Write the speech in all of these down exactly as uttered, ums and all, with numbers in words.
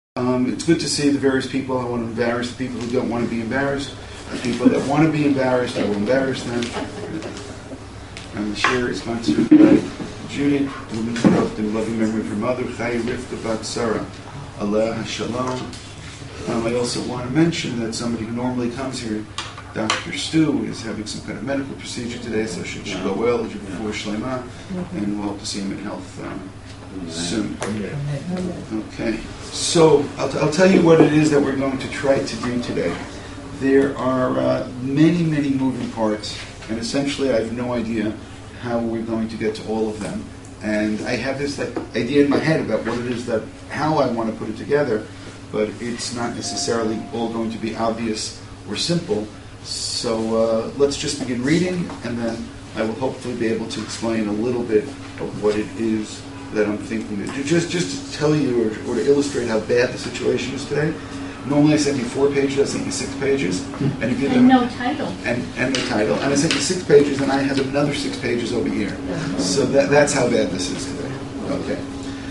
Um, it's good to see the various people. I want to embarrass the people who don't want to be embarrassed. The people that want to be embarrassed, I will embarrass them. And the share is sponsored by Judy, woman loved in loving memory of her mother, Chaya Rivka Bat Sarah, Allah Shalom. Um, I also want to mention that somebody who normally comes here, Doctor Stu, is having some kind of medical procedure today, so she should go well, before Shlema, and we'll hope to see him in health um, soon. Okay, so I'll, t- I'll tell you what it is that we're going to try to do today. There are uh, many, many moving parts, and essentially I have no idea how we're going to get to all of them. And I have this like idea in my head about what it is that, how I want to put it together, but it's not necessarily all going to be obvious or simple. So uh, let's just begin reading, and then I will hopefully be able to explain a little bit of what it is that I'm thinking. Just, just to tell you or, or to illustrate how bad the situation is today. Normally I send you four pages, I send you six pages. And, if you and them, no title. And, and no title. And I sent you six pages, and I have another six pages over here. So that, that's how bad this is today. Okay.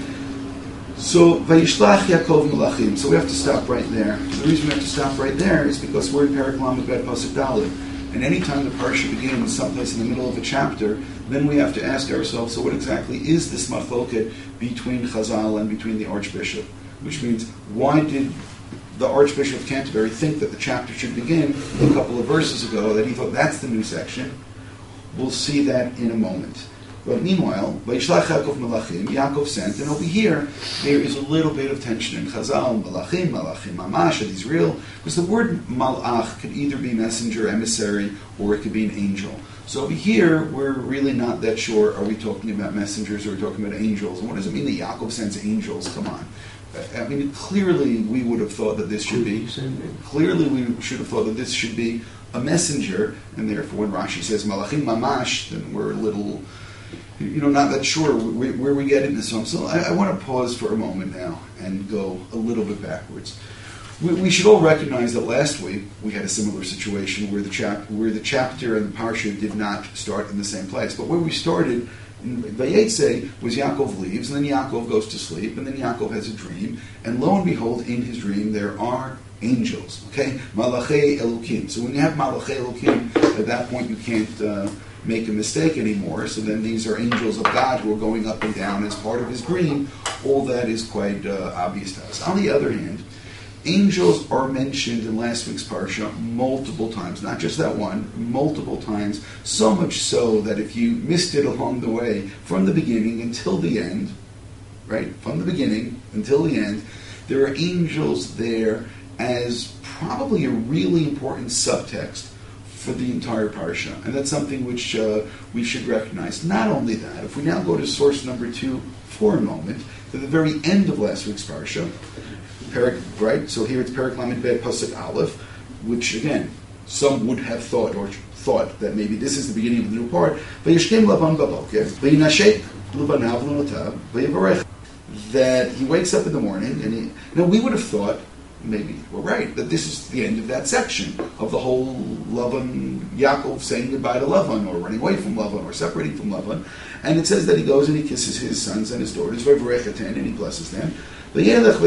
So, Vayishlach Yaakov Melachim. So we have to stop right there. The reason we have to stop right there is because we're in Perek Lamed Bet Pasuk Daled. And any time the parsha begins someplace in the middle of a chapter, then we have to ask ourselves, so what exactly is this machloket between Chazal and between the Archbishop? Which means, why did the Archbishop of Canterbury think that the chapter should begin a couple of verses ago, that he thought that's the new section? We'll see that in a moment. But meanwhile, Vayishlach Yaakov Melachim, Yaakov sent, and over here, there is a little bit of tension in Chazal, Malachim, Malachim Mamash, it is real, because the word Malach could either be messenger, emissary, or it could be an angel. So over here, we're really not that sure, are we talking about messengers or are we talking about angels? And what does it mean that Yaakov sends angels? Come on. I mean, clearly we would have thought that this should be, clearly we should have thought that this should be a messenger, and therefore when Rashi says Malachim Mamash, then we're a little, you know, not that sure where, where we get into some. So I, I want to pause for a moment now and go a little bit backwards. We, we should all recognize that last week we had a similar situation where the chap, where the chapter and the parsha did not start in the same place, but where we started in Vayetze was Yaakov leaves, and then Yaakov goes to sleep, and then Yaakov has a dream, and lo and behold, in his dream there are angels. Okay, Malachei Elokim. So when you have Malachei Elokim, at that point you can't uh, make a mistake anymore. So then these are angels of God who are going up and down as part of his dream. All that is quite uh, obvious to us. On the other hand, angels are mentioned in last week's parsha multiple times, not just that one, multiple times, so much so that if you missed it along the way, from the beginning until the end, right, from the beginning until the end, there are angels there as probably a really important subtext for the entire parsha. And that's something which uh, we should recognize. Not only that, if we now go to source number two for a moment, to the very end of last week's parsha, Perek, right? So here it's Perek Lamed Bet Pasuk Aleph, which again, some would have thought or thought that maybe this is the beginning of the new part. Vayishkem Lavan Baboker, Vayinashek Lubanav Lunatab, Vayivarech. That he wakes up in the morning, and he, you know, we would have thought, maybe we're right, that this is the end of that section of the whole Lavan, Yaakov saying goodbye to Lavan, or running away from Lavan, or separating from Lavan. And it says that he goes and he kisses his sons and his daughters, and he blesses them. And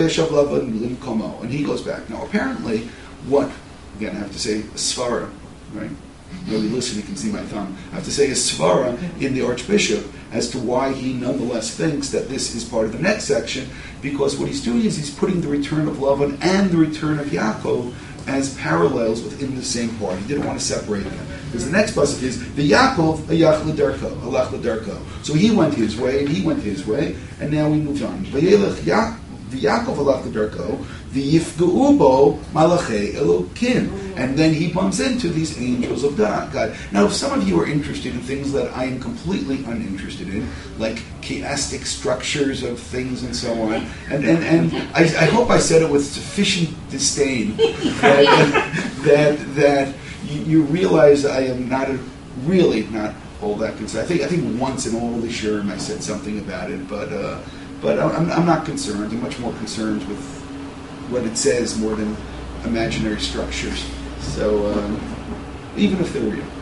he goes back. Now, apparently, what, again, I have to say, a svara, right? Nobody listening can see my thumb. I have to say a svara in the Archbishop as to why he nonetheless thinks that this is part of the next section, because what he's doing is he's putting the return of Lavan and the return of Yaakov as parallels within the same part. He didn't want to separate them. Because the next pasuk is, the Yaakov, ayach l'darko, alach l'darko. So he went his way, and he went his way, and now we moved on. V'yelech the Yaakov alach l'darko, the yifga'u malachei elokim. And then he bumps into these angels of God. Now, if some of you are interested in things that I am completely uninterested in, like chiastic structures of things and so on, and and, and I, I hope I said it with sufficient disdain that that, that you, you realize I am not a, really not all that concerned. I think I think once in all Sherm I said something about it, but uh, but I'm, I'm not concerned. I'm much more concerned with what it says more than imaginary structures. So, um, even if they're real.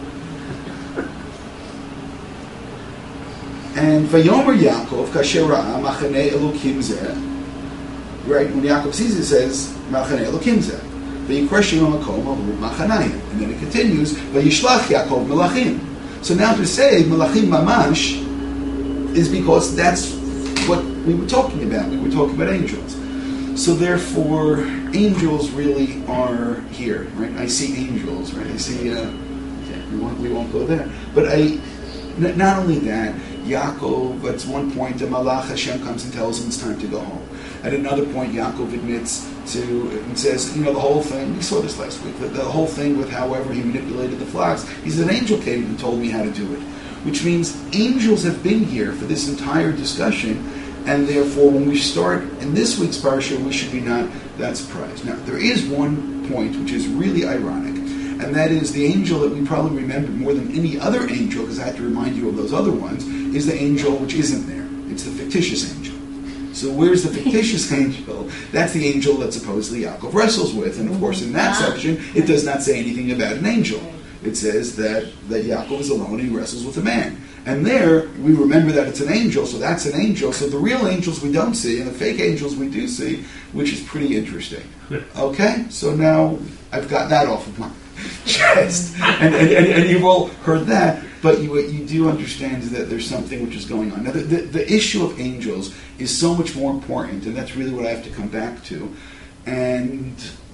And Vayomer Yaakov kasher ra'a machanei elokim zeh right? When Yaakov sees it, it says, Machanei Elokim Zeh. V'yikreshim ha'makom avu machanayim. And then it continues, V'yishlach Yaakov melachim. So now to say melachim mamash is because that's what we were talking about. We were talking about angels. So therefore, angels really are here, right? I see angels, right? I see, uh, okay, we won't, we won't go there. But I, n- not only that, Yaakov, at one point, the Malach Hashem comes and tells him it's time to go home. At another point, Yaakov admits to, and says, you know, the whole thing, we saw this last week, the, the whole thing with however he manipulated the flocks, he said, an angel came and told me how to do it. Which means angels have been here for this entire discussion, and therefore when we start in this week's parsha, we should be not that surprised. Now, there is one point which is really ironic, and that is the angel that we probably remember more than any other angel, because I had to remind you of those other ones, is the angel which isn't there. It's the fictitious angel. So where's the fictitious angel? That's the angel that supposedly Yaakov wrestles with. And of course in that section, it does not say anything about an angel. It says that, that Yaakov is alone and he wrestles with a man. And there, we remember that it's an angel, so that's an angel. So the real angels we don't see, and the fake angels we do see, which is pretty interesting. Okay? So now I've got that off of my chest. And, and, and, and you've all heard that, but you you do understand that there's something which is going on. Now, the, the, the issue of angels is so much more important, and that's really what I have to come back to. And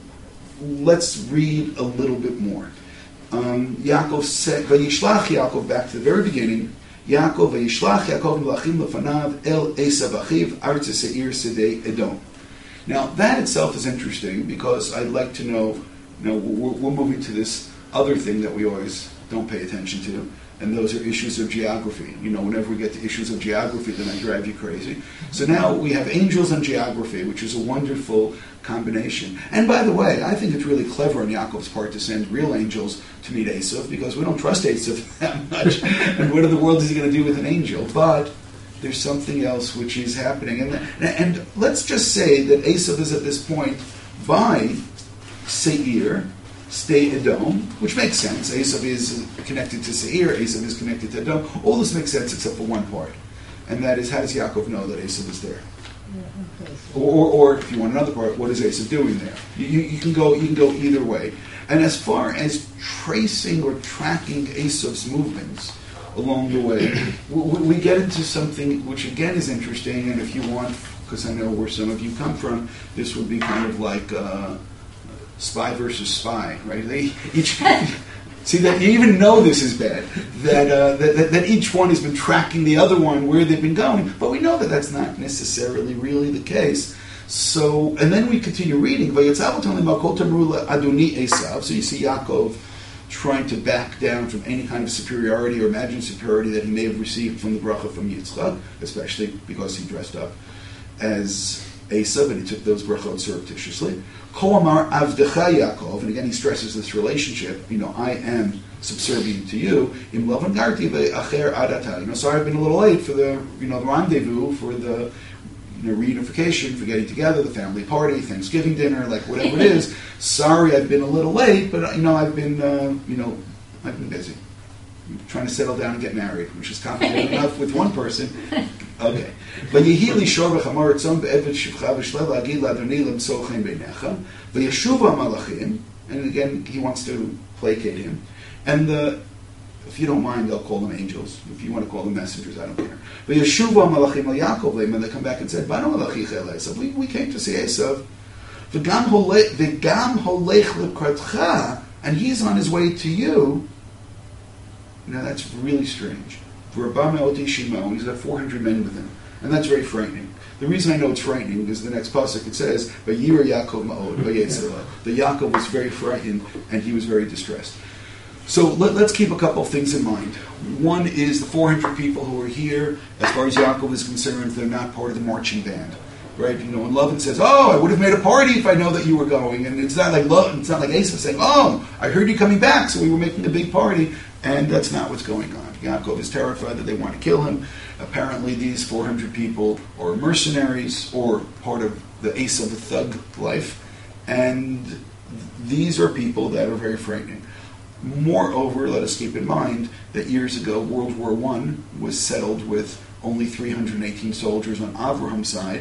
let's read a little bit more. Um, Yaakov said, Vayishlach Yaakov, back to the very beginning, Yaakov, Vayishlach Yaakov Melachim Lefanav El Esav Achiv Artz Seir Sedei Edom. Now, that itself is interesting, because I'd like to know, you know, we're, we're moving to this other thing that we always don't pay attention to, and those are issues of geography. You know, whenever we get to issues of geography, then I drive you crazy. So now we have angels and geography, which is a wonderful combination. And by the way, I think it's really clever on Yaakov's part to send real angels to meet Esav, because we don't trust Esav that much. And what in the world is he going to do with an angel? But there's something else which is happening. And, and let's just say that Esav is at this point by Seir, Stay Edom, which makes sense. Esav is connected to Seir, Esav is connected to Edom. All this makes sense except for one part. And that is, how does Yaakov know that Esav is there? Or, or, or if you want another part, what is Esav doing there? You, you, you can go you can go either way. And as far as tracing or tracking Esav's movements along the way, we, we get into something which again is interesting, and if you want, because I know where some of you come from, this would be kind of like uh, spy versus spy, right? They each see that you even know this is bad. That, uh, that, that that each one has been tracking the other one where they've been going, but we know that that's not necessarily really the case. So, and then we continue reading. So you see Yaakov trying to back down from any kind of superiority or imagined superiority that he may have received from the bracha from Yitzchak, especially because he dressed up as Esav, and he took those brachot surreptitiously. Kol amar avdecha Yaakov, and again he stresses this relationship. You know, I am subservient to you. Im lavan garti ve'acher adata. You know, sorry I've been a little late for the you know the rendezvous for the you know reunification, for getting together, the family party, Thanksgiving dinner, like whatever it is. Sorry I've been a little late, but you know I've been uh, you know I've been busy. I'm trying to settle down and get married, which is complicated enough with one person. Okay. Vayihili shor v'chamar etzon be'evet shivcha v'shlev agil adoni lemtzolchem beinecha v'yeshuva malachim, and again he wants to placate him. And the, if you don't mind, I'll call them angels. If you want to call them messengers, I don't care. V'yeshuva malachim al Yaakov leim, and they come back and said, "Banu malachicha el Esav, we we came to see Esav. V'gam holech v'gam holech lekratcha, and he's on his way to you." Now that's really strange. For Abba Me'oti Shimon, he's got four hundred men with him. And that's very frightening. The reason I know it's frightening is the next pasuk it says, Vayira Yaakov Ma'od, Vayetzela. The Yaakov was very frightened and he was very distressed. So let, let's keep a couple of things in mind. One is the four hundred people who are here, as far as Yaakov is concerned, they're not part of the marching band. Right? You know, when Lavan says, "Oh, I would have made a party if I know that you were going," and it's not like Lavan, it's not like Esav saying, "Oh, I heard you coming back, so we were making a big party," and that's not what's going on. Yaakov is terrified that they want to kill him. Apparently, these four hundred people are mercenaries or part of the Esav thug life, and these are people that are very frightening. Moreover, let us keep in mind that years ago, World War One was settled with only three hundred eighteen soldiers on Avraham's side,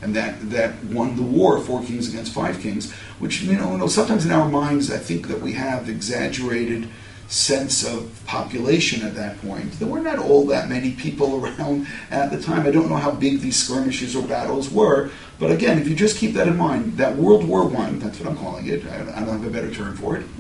and that, that won the war, four kings against five kings, which, you know, you know, sometimes in our minds I think that we have exaggerated sense of population at that point. There were not all that many people around at the time. I don't know how big these skirmishes or battles were, but again, if you just keep that in mind, that World War One, that's what I'm calling it, I, I don't have a better term for it.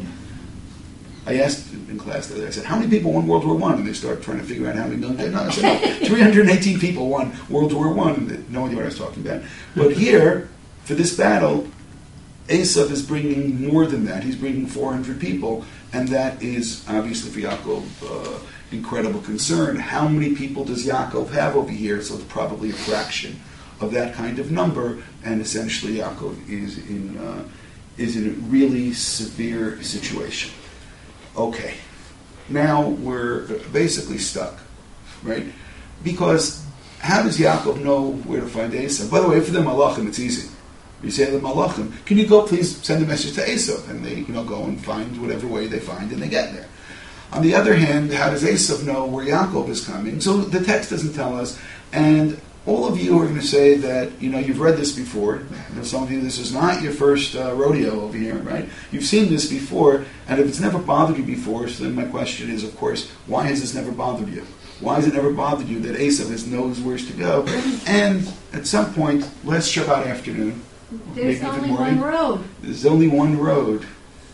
I asked in class the other day, I said, how many people won World War One? And they start trying to figure out how many million. No, I said, no, three hundred eighteen people won World War One. No idea what I was talking about. But here, for this battle, Esav is bringing more than that. He's bringing four hundred people, and that is obviously for Yaakov uh, incredible concern. How many people does Yaakov have over here? So it's probably a fraction of that kind of number, and essentially Yaakov is in uh, is in a really severe situation. Okay, now we're basically stuck, right? Because how does Yaakov know where to find Esav? By the way, for the Malachim, it's easy. You say to the Malachim, can you go please send a message to Esav? And they, you know, go and find whatever way they find, and they get there. On the other hand, how does Esav know where Yaakov is coming? So the text doesn't tell us, and all of you are going to say that, you know, you've read this before. You know, some of you, this is not your first uh, rodeo over here, right? You've seen this before, and if it's never bothered you before, so then my question is, of course, why has this never bothered you? Why has it never bothered you that Esav knows where to go? And at some point, last Shabbat afternoon, there's only one road. There's only one road.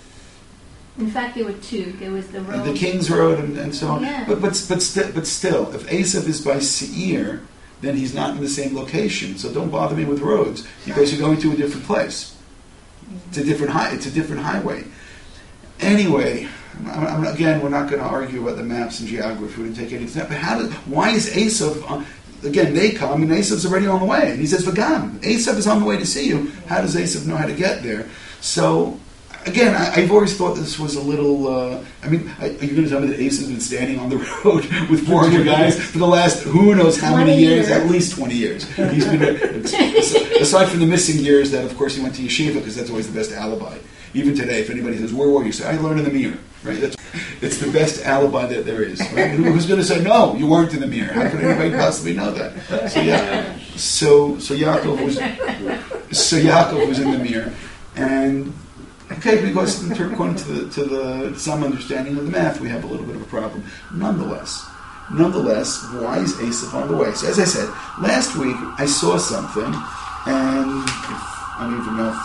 In fact, there were two. There was the road, the King's Road, and, and so on. Yeah. But but but, st- but still, if Esav is by Seir, then he's not in the same location. So don't bother me with roads because you're going to a different place. It's a different high. It's a different highway. Anyway, I'm, I'm, again, we're not going to argue about the maps and geography. We didn't take any step. But how? Did, why is Esav? On, again, they come and Esav's already on the way, and he says, "V'gam, Esav is on the way to see you." How does Esav know how to get there? So. Again, I, I've always thought this was a little. Uh, I mean, I, are you going to tell me that Ace has been standing on the road with four hundred guys for the last who knows how many years? years? At least twenty years. He's been a, aside from the missing years that, of course, he went to yeshiva because that's always the best alibi. Even today, if anybody says, "Where were you?" say, "I learned in the mirror." Right? That's it's the best alibi that there is. Right? Who, who's going to say, "No, you weren't in the mirror"? How could anybody possibly know that? So yeah. So so Yaakov was so Yaakov was in the mirror, and. Okay, because according to the, to the some understanding of the math, we have a little bit of a problem. Nonetheless, nonetheless, why is Esav on the way? So as I said, last week I saw something, and if, I don't even know if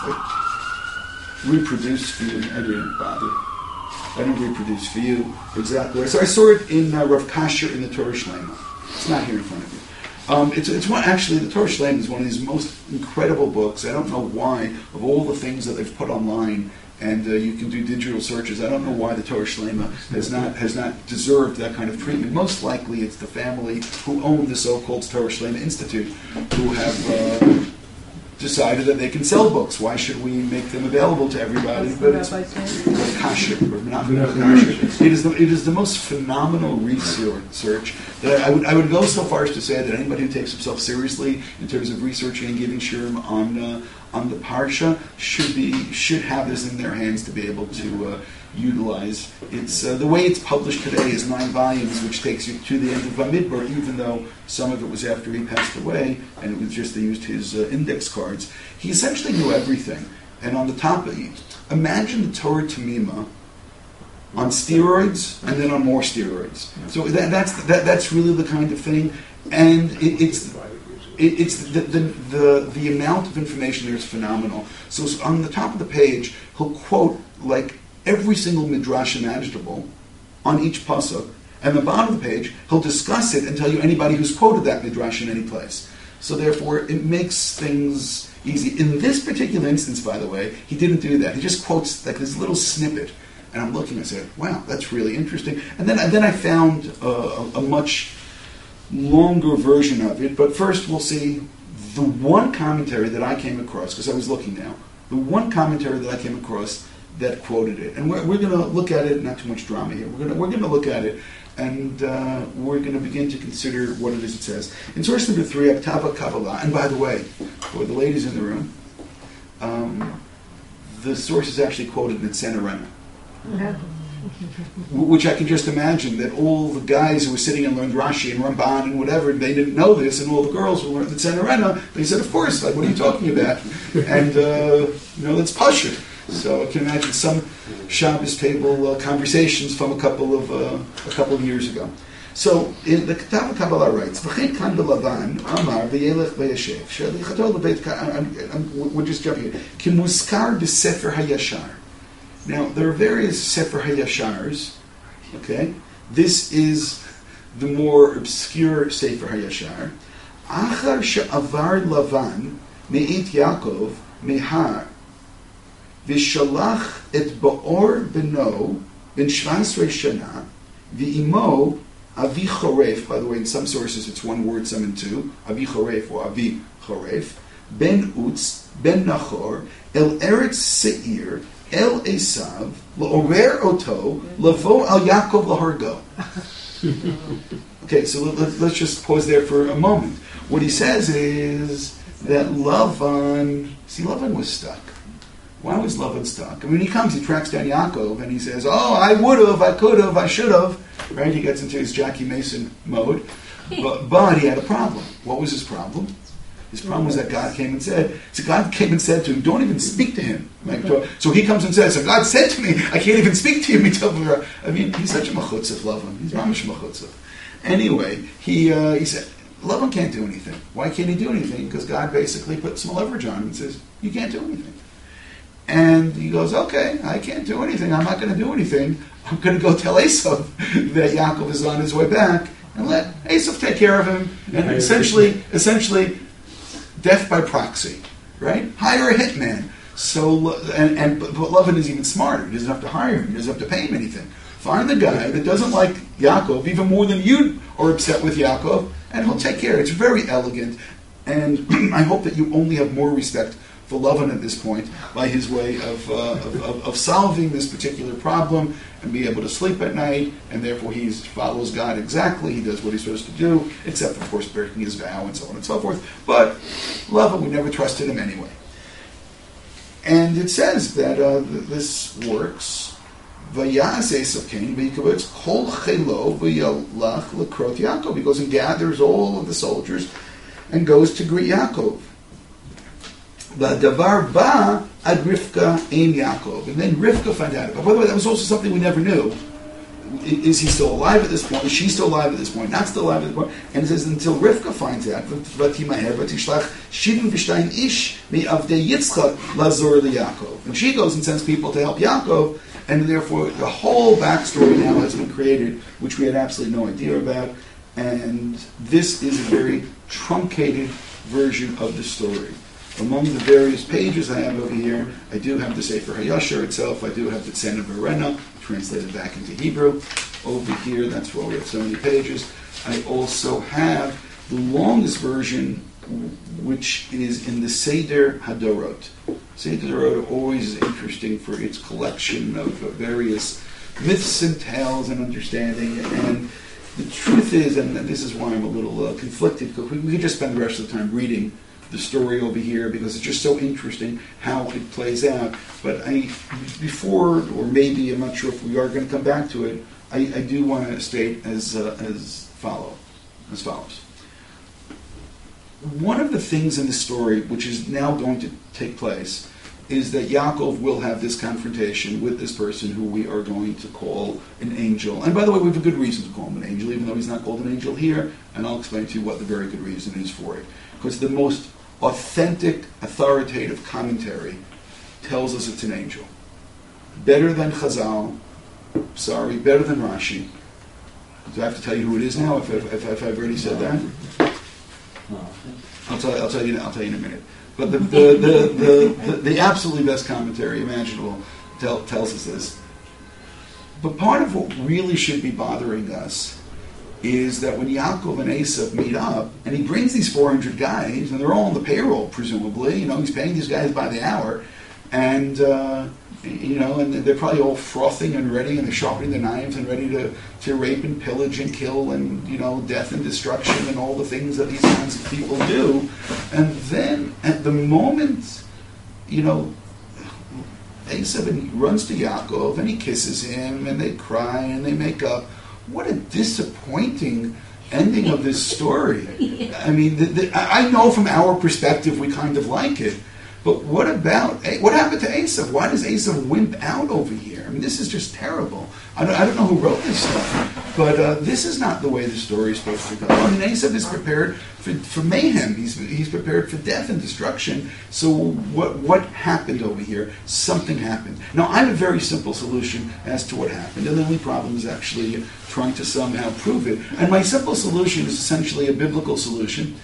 I reproduced for you. I didn't bother. I didn't reproduce for you exactly. So I saw it in uh, Rav Kasher in the Torah Shlema. It's not here in front of you. Um, it's, it's one, actually, the Torah Shlema is one of these most incredible books. I don't know why, of all the things that they've put online, and uh, you can do digital searches, I don't know why the Torah Shlema has not has not deserved that kind of treatment. Most likely it's the family who own the so-called Torah Shlema Institute who have uh, decided that they can sell books. Why should we make them available to everybody? But it's Kasher, or not Kasher. It is the it is the most phenomenal research that I, I would I would go so far as to say that anybody who takes himself seriously in terms of researching and giving shirim on uh, on the parsha should be should have this in their hands to be able to uh, utilize. It's uh, the way it's published today is nine volumes, which takes you to the end of Bamidbar, even though some of it was after he passed away, and it was just they used his uh, index cards. He essentially knew everything, and on the top of it, imagine the Torah Tamima on steroids, and then on more steroids. So that, that's that, that's really the kind of thing, and it, it's. It, it's the, the the the amount of information there is phenomenal. So on the top of the page, he'll quote like every single midrash imaginable on each pasuk, and the bottom of the page, he'll discuss it and tell you anybody who's quoted that midrash in any place. So therefore, it makes things easy. In this particular instance, by the way, he didn't do that. He just quotes like this little snippet, and I'm looking. I said, "Wow, that's really interesting." And then and then I found uh, a, a much longer version of it, but first we'll see the one commentary that I came across, because I was looking now, the one commentary that I came across that quoted it. And we're, we're going to look at it, not too much drama here, we're going to, we're going to look at it, and uh, we're going to begin to consider what it is it says. In source number three, Aktava Kabbalah, and by the way, for the ladies in the room, um, the source is actually quoted in Tzena Rena. Which I can just imagine that all the guys who were sitting and learned Rashi and Ramban and whatever, they didn't know this, and all the girls who learned the Tzenorena, they said, of course, like, what are you talking about? And, uh, you know, that's Pasha. So I can imagine some Shabbos table uh, conversations from a couple of uh, a couple of years ago. So in the Ketav Kabbalah writes, "V'chein kan belavan amar v'yelech v'yashev shelichato lebeit." We're just jumping here. Kimuskar b'sefer hayashar. Now there are various sefer hayashars. Okay, this is the more obscure sefer hayashar. Achar she'avar Lavan me'it Yaakov mehar. V'shalach et ba'or beno ben shvasrei shana v'imo avi choref. By the way, in some sources it's one word, some in two. Avi choref or avi choref. Ben Utz ben Nachor el eretz seir el Esav la'orer oto lavo al Yaakov lahargo. Okay, so let, let's just pause there for a moment. What he says is that Lavan, see, Lavan was stuck. Why was Lavan stuck? I mean, he comes, he tracks down Yaakov, and he says, oh, I would have, I could have, I should have. Right? He gets into his Jackie Mason mode. But, but he had a problem. What was his problem? His problem was that God came and said, so God came and said to him, don't even speak to him. Like, so he comes and says, so God said to me, I can't even speak to you. I mean, he's such a machutzah, Lavan. He's mamish machutzah. Anyway, he uh, he said, Lavan can't do anything. Why can't he do anything? Because God basically put some leverage on him and says, you can't do anything. And he goes, okay, I can't do anything. I'm not going to do anything. I'm going to go tell Esav that Yaakov is on his way back and let Esav take care of him. And essentially, essentially, death by proxy, right? Hire a hitman. So, and, and but, but Lavan is even smarter. He doesn't have to hire him. He doesn't have to pay him anything. Find the guy that doesn't like Yaakov even more than you are upset with Yaakov, and he'll take care. It's very elegant, and I hope that you only have more respect for Lavan at this point by his way of, uh, of, of, of solving this particular problem and be able to sleep at night, and therefore he follows God exactly. He does what he's supposed to do, except, of course, breaking his vow and so on and so forth. But Lavan, we never trusted him anyway. And it says that uh, this works. Vayas Esav Cain v'yikabetz kol chelo v'yalach lekrot Yaakov. He goes and gathers all of the soldiers and goes to greet Yaakov. V'davar ba ad Rivka ein Yaakov. And then Rivka found out. But by the way, that was also something we never knew. Is he still alive at this point? Is she still alive at this point? Not still alive at this point. And it says until Rivka finds out. V'timaher v'tishlach shivim v'shtayim ish me'avdei Yitzchak lazor leYaakov. And she goes and sends people to help Yaakov. And therefore, the whole backstory now has been created, which we had absolutely no idea about. And this is a very truncated version of the story. Among the various pages I have over here, I do have the Sefer HaYashar itself. I do have the Tzenorena, translated back into Hebrew. Over here, that's why we have so many pages. I also have the longest version, which is in the Seder Hadorot. Seder Hadorot always is interesting for its collection of various myths and tales and understanding. And the truth is, and this is why I'm a little uh, conflicted, because we, we could just spend the rest of the time reading the story over here because it's just so interesting how it plays out. But I, before, or maybe I'm not sure if we are going to come back to it, I, I do want to state as uh, as follow as follows. One of the things in the story which is now going to take place is that Yaakov will have this confrontation with this person who we are going to call an angel. And by the way, we have a good reason to call him an angel, even though he's not called an angel here, and I'll explain to you what the very good reason is for it. Because the most authentic, authoritative commentary tells us it's an angel. Better than Chazal, sorry, better than Rashi. Do I have to tell you who it is now, if, if, if I've already said that? I'll tell, I'll tell you. I'll tell you in a minute. But the the the, the, the, the absolutely best commentary imaginable tell, tells us this. But part of what really should be bothering us is that when Yaakov and Esav meet up, and he brings these four hundred guys, and they're all on the payroll, presumably. You know, he's paying these guys by the hour, and uh, you know, and they're probably all frothing and ready, and they're sharpening their knives and ready to, to rape and pillage and kill and, you know, death and destruction and all the things that these kinds of people do. And then, at the moment, you know, Esav and he runs to Yaakov and he kisses him and they cry and they make up. What a disappointing ending of this story. I mean, the, the, I know from our perspective we kind of like it, but what about, what happened to Esav? Why does Esav wimp out over here? I mean, this is just terrible. I don't, I don't know who wrote this stuff, but uh, this is not the way the story is supposed to go. I mean, Esav is prepared for, for mayhem. He's he's prepared for death and destruction. So what what happened over here? Something happened. Now, I have a very simple solution as to what happened, and the only problem is actually trying to somehow prove it. And my simple solution is essentially a biblical solution,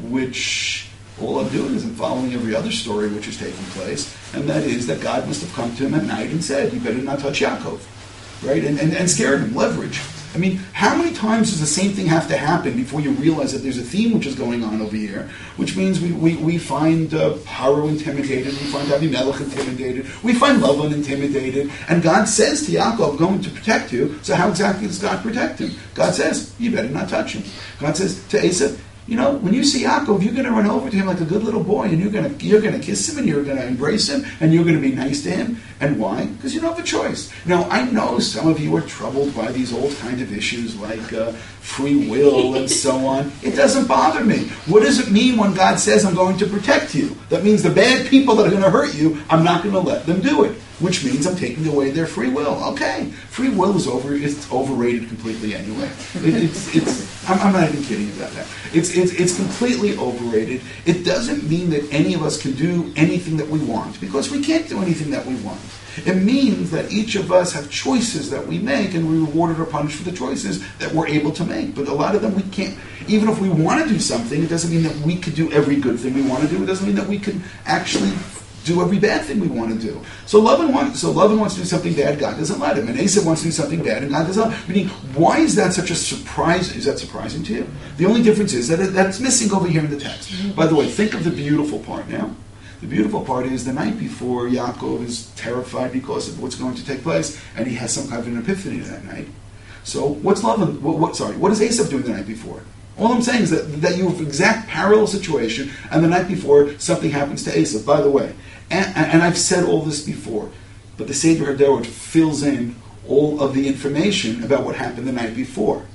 which all I'm doing is I'm following every other story which is taking place, and that is that God must have come to him at night and said, you better not touch Yaakov, right? And, and, and scared him, leverage. I mean, how many times does the same thing have to happen before you realize that there's a theme which is going on over here, which means we, we, we find uh, Paro intimidated, we find Avimelech intimidated, we find Lavan intimidated, and God says to Yaakov, I'm going to protect you. So how exactly does God protect him? God says, you better not touch him. God says to Esav, you know, when you see Yaakov, you're going to run over to him like a good little boy, and you're going to you're going to kiss him, and you're going to embrace him, and you're going to be nice to him. And why? Because you don't have a choice. Now, I know some of you are troubled by these old kind of issues like uh, free will and so on. It doesn't bother me. What does it mean when God says, I'm going to protect you? That means the bad people that are going to hurt you, I'm not going to let them do it. Which means I'm taking away their free will. Okay, free will is over. It's overrated completely anyway. It, it's, it's. I'm, I'm not even kidding about that. It's, it's, it's completely overrated. It doesn't mean that any of us can do anything that we want, because we can't do anything that we want. It means that each of us have choices that we make, and we're rewarded or punished for the choices that we're able to make. But a lot of them we can't. Even if we want to do something, it doesn't mean that we could do every good thing we want to do. It doesn't mean that we can actually do every bad thing we want to do. So Lavan wants, so Lavan wants to do something bad, God doesn't let him. And Esav wants to do something bad, and God doesn't let him. Meaning, why is that such a surprise? Is that surprising to you? The only difference is that it, that's missing over here in the text. By the way, think of the beautiful part now. The beautiful part is the night before, Yaakov is terrified because of what's going to take place, and he has some kind of an epiphany that night. So what's Lavan, what, what, sorry, what is Esav doing the night before? All I'm saying is that, that you have exact parallel situation, and the night before, something happens to Esav. By the way, and, and I've said all this before, but the Seder HaDorot fills in all of the information about what happened the night before.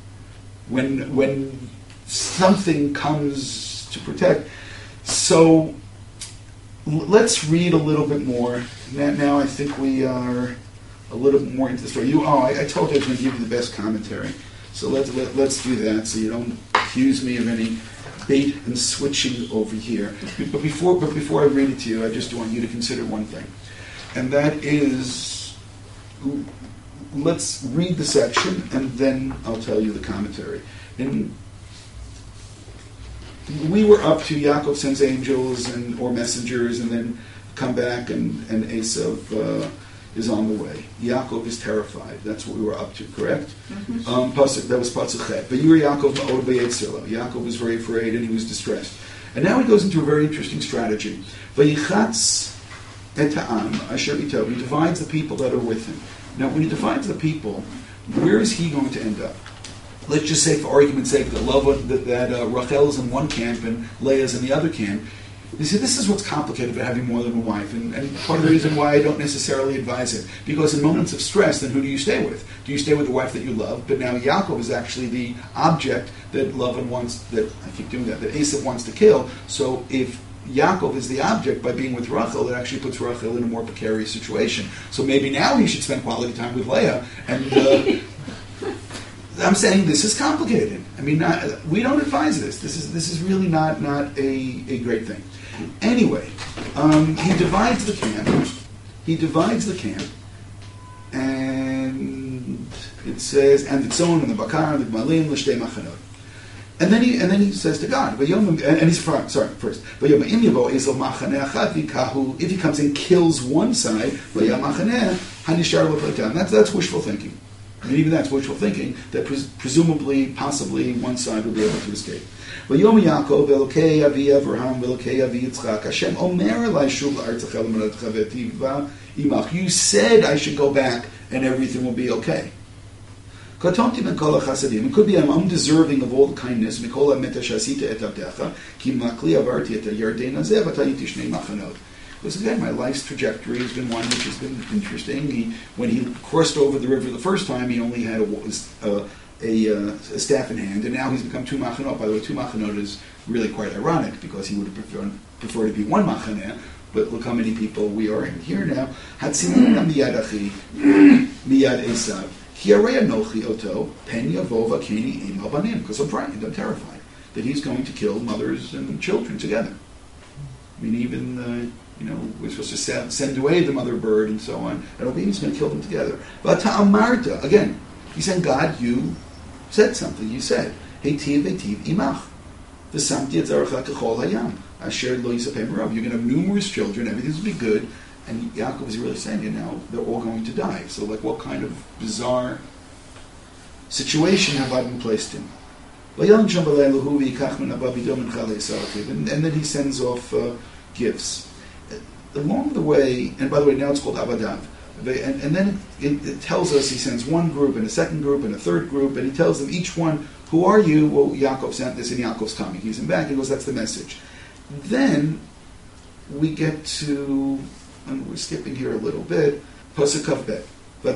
When when something comes to protect. So l- let's read a little bit more. Now, now I think we are a little bit more into the story. You, oh, I, I told you I was going to give you the best commentary. So let's let, let's do that, so you don't accuse me of any bait and switching over here. But before but before I read it to you, I just want you to consider one thing, and that is, let's read the section, and then I'll tell you the commentary. And we were up to Yaakov sends angels and or messengers, and then come back, and and Esav uh, is on the way. Yaakov is terrified. That's what we were up to, correct? Mm-hmm. Um, pasuk, that was Pasuk Chet. But you were Yaakov ma'od b'yetzirah. Yaakov was very afraid and he was distressed. And now he goes into a very interesting strategy. Vayichatz et ha'am asher ito. He divides the people that are with him. Now, when he divides the people, where is he going to end up? Let's just say, for argument's sake, that love that, that uh, Rachel is in one camp and Leah is in the other camp. You see, this is what's complicated about having more than one wife, and, and part of the reason why I don't necessarily advise it. Because in moments of stress, then who do you stay with? Do you stay with the wife that you love? But now Yaakov is actually the object that Lavan wants, that, I keep doing that, that Esav wants to kill. So if Yaakov is the object by being with Rachel, it actually puts Rachel in a more precarious situation. So maybe now he should spend quality time with Leah, and uh, I'm saying this is complicated. I mean, not, we don't advise this. This is this is really not, not a, a great thing. Anyway, um, he divides the camp. He divides the camp, and it says, and the tzon and the bakar and the gmalim l'shtei machanot. And then he and then he says to God, and, and he's sorry first. If he comes and kills one side, that's that's wishful thinking. I mean, even that's wishful thinking, that pres- presumably, possibly, one side will be able to escape. Vayom Yaakov Elokei Avi Avraham Elokei Avi Yitzchak Hashem Omer Elai Shuv La'artzecha L'Moladcha V'Tiva Imach. You said I should go back and everything will be okay. Katonti Ben Kol HaChasadim. It could be I'm undeserving of all the kindness. Mikol HaMeta Shasita Et Avdecha Ki Makli Avarti Et HaYarden Hazeh V'Tayiti Shnei Machanot. Because again, my life's trajectory has been one which has been interesting. He, when he crossed over the river the first time, he only had a, a, a, a staff in hand, and now he's become two machanot. By the way, two machanot is really quite ironic because he would have preferred, preferred to be one machaneh. But look how many people we are in here now. Hatzimuna miyad achi, miyad Esav. Ki arei anochi oto, pen yavov akeni im habanim. Because I'm frightened, I'm terrified that he's going to kill mothers and children together. I mean, even, uh, you know, we're supposed to send, send away the mother bird and so on. And he's going to kill them together. But ta'amarta, again, he's saying, God, you said something. You said, Heitiv, heitiv, imach. V'samti et zarecha kechol hayam. Asher lo yisapeh merav. You're going to have numerous children, everything's going to be good. And Yaakov is really saying, you know, they're all going to die. So, like, what kind of bizarre situation have I been placed in? And, and then he sends off uh, gifts. Along the way, and by the way, now it's called Abadav. And, and then it, it tells us he sends one group and a second group and a third group, and he tells them each one, who are you? Well, Yaakov sent this, and Yaakov's coming. He's in back, and he goes, that's the message. Then we get to, and we're skipping here a little bit, Pasuk Kaf Bet. And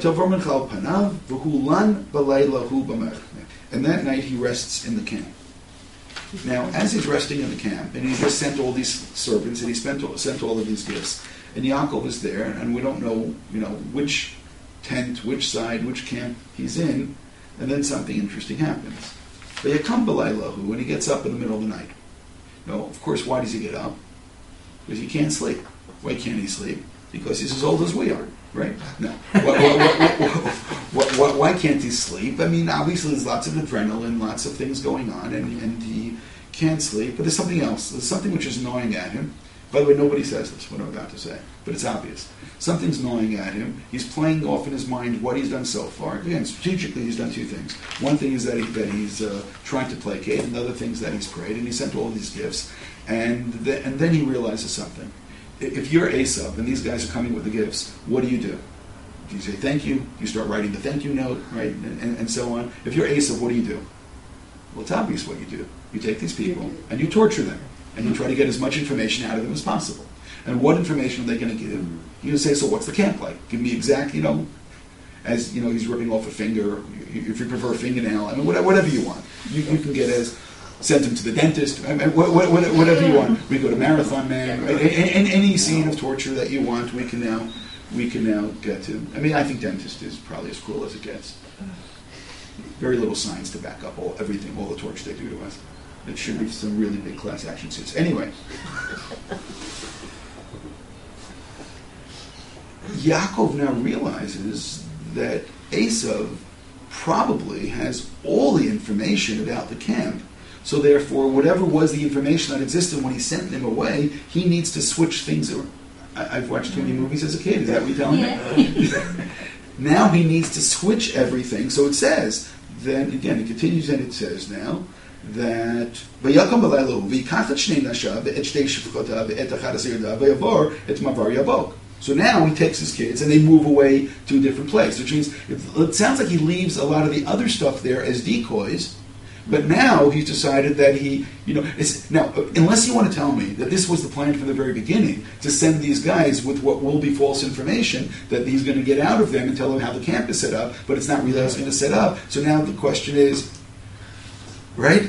that night he rests in the camp. Now, as he's resting in the camp, and he just sent all these servants, and he spent all, sent all of these gifts, and Yaakov is there, and we don't know, you know, which tent, which side, which camp he's in, and then something interesting happens. Vayakam b'laylahu, when he gets up in the middle of the night. No, of course, why does he get up? Because he can't sleep. Why can't he sleep? Because he's as old as we are. Right? No. why, why, why, why, why can't he sleep? I mean, obviously there's lots of adrenaline, lots of things going on, and, and he can't sleep. But there's something else. There's something which is gnawing at him. By the way, nobody says this, what I'm about to say, but it's obvious. Something's gnawing at him. He's playing off in his mind what he's done so far. Again, strategically, he's done two things. One thing is that, he, that he's uh, trying to placate, and the other thing is that he's prayed, and he sent all these gifts. And, th- and then he realizes something. If you're Esav and these guys are coming with the gifts, what do you do? Do you say thank you? You start writing the thank you note, right, and, and, and so on. If you're Esav, what do you do? Well, it's obvious what you do. You take these people and you torture them, and you try to get as much information out of them as possible. And what information are they going to give? You say, so what's the camp like? Give me exact, you know, as, you know, he's ripping off a finger, if you prefer a fingernail, I mean, whatever you want. You, you can get as... Send him to the dentist, I mean, whatever you want. We go to Marathon Man. Right? Any scene of torture that you want, we can now we can now get to. I mean, I think dentist is probably as cruel as it gets. Very little science to back up all everything, all the torture they do to us. It should be some really big class action suits. Anyway, Yaakov now realizes that Esav probably has all the information about the camp. So therefore, whatever was the information that existed when he sent them away, he needs to switch things around. I, I've watched too many movies as a kid. Is that what you're telling yeah. me? Now he needs to switch everything. So it says, then again, it continues and it says now that so now he takes his kids and they move away to a different place, which means it, it sounds like he leaves a lot of the other stuff there as decoys. But now he's decided that he, you know, it's, now, unless you want to tell me that this was the plan from the very beginning, to send these guys with what will be false information that he's going to get out of them and tell them how the camp is set up, but it's not really how it's going to set up. So now the question is, right?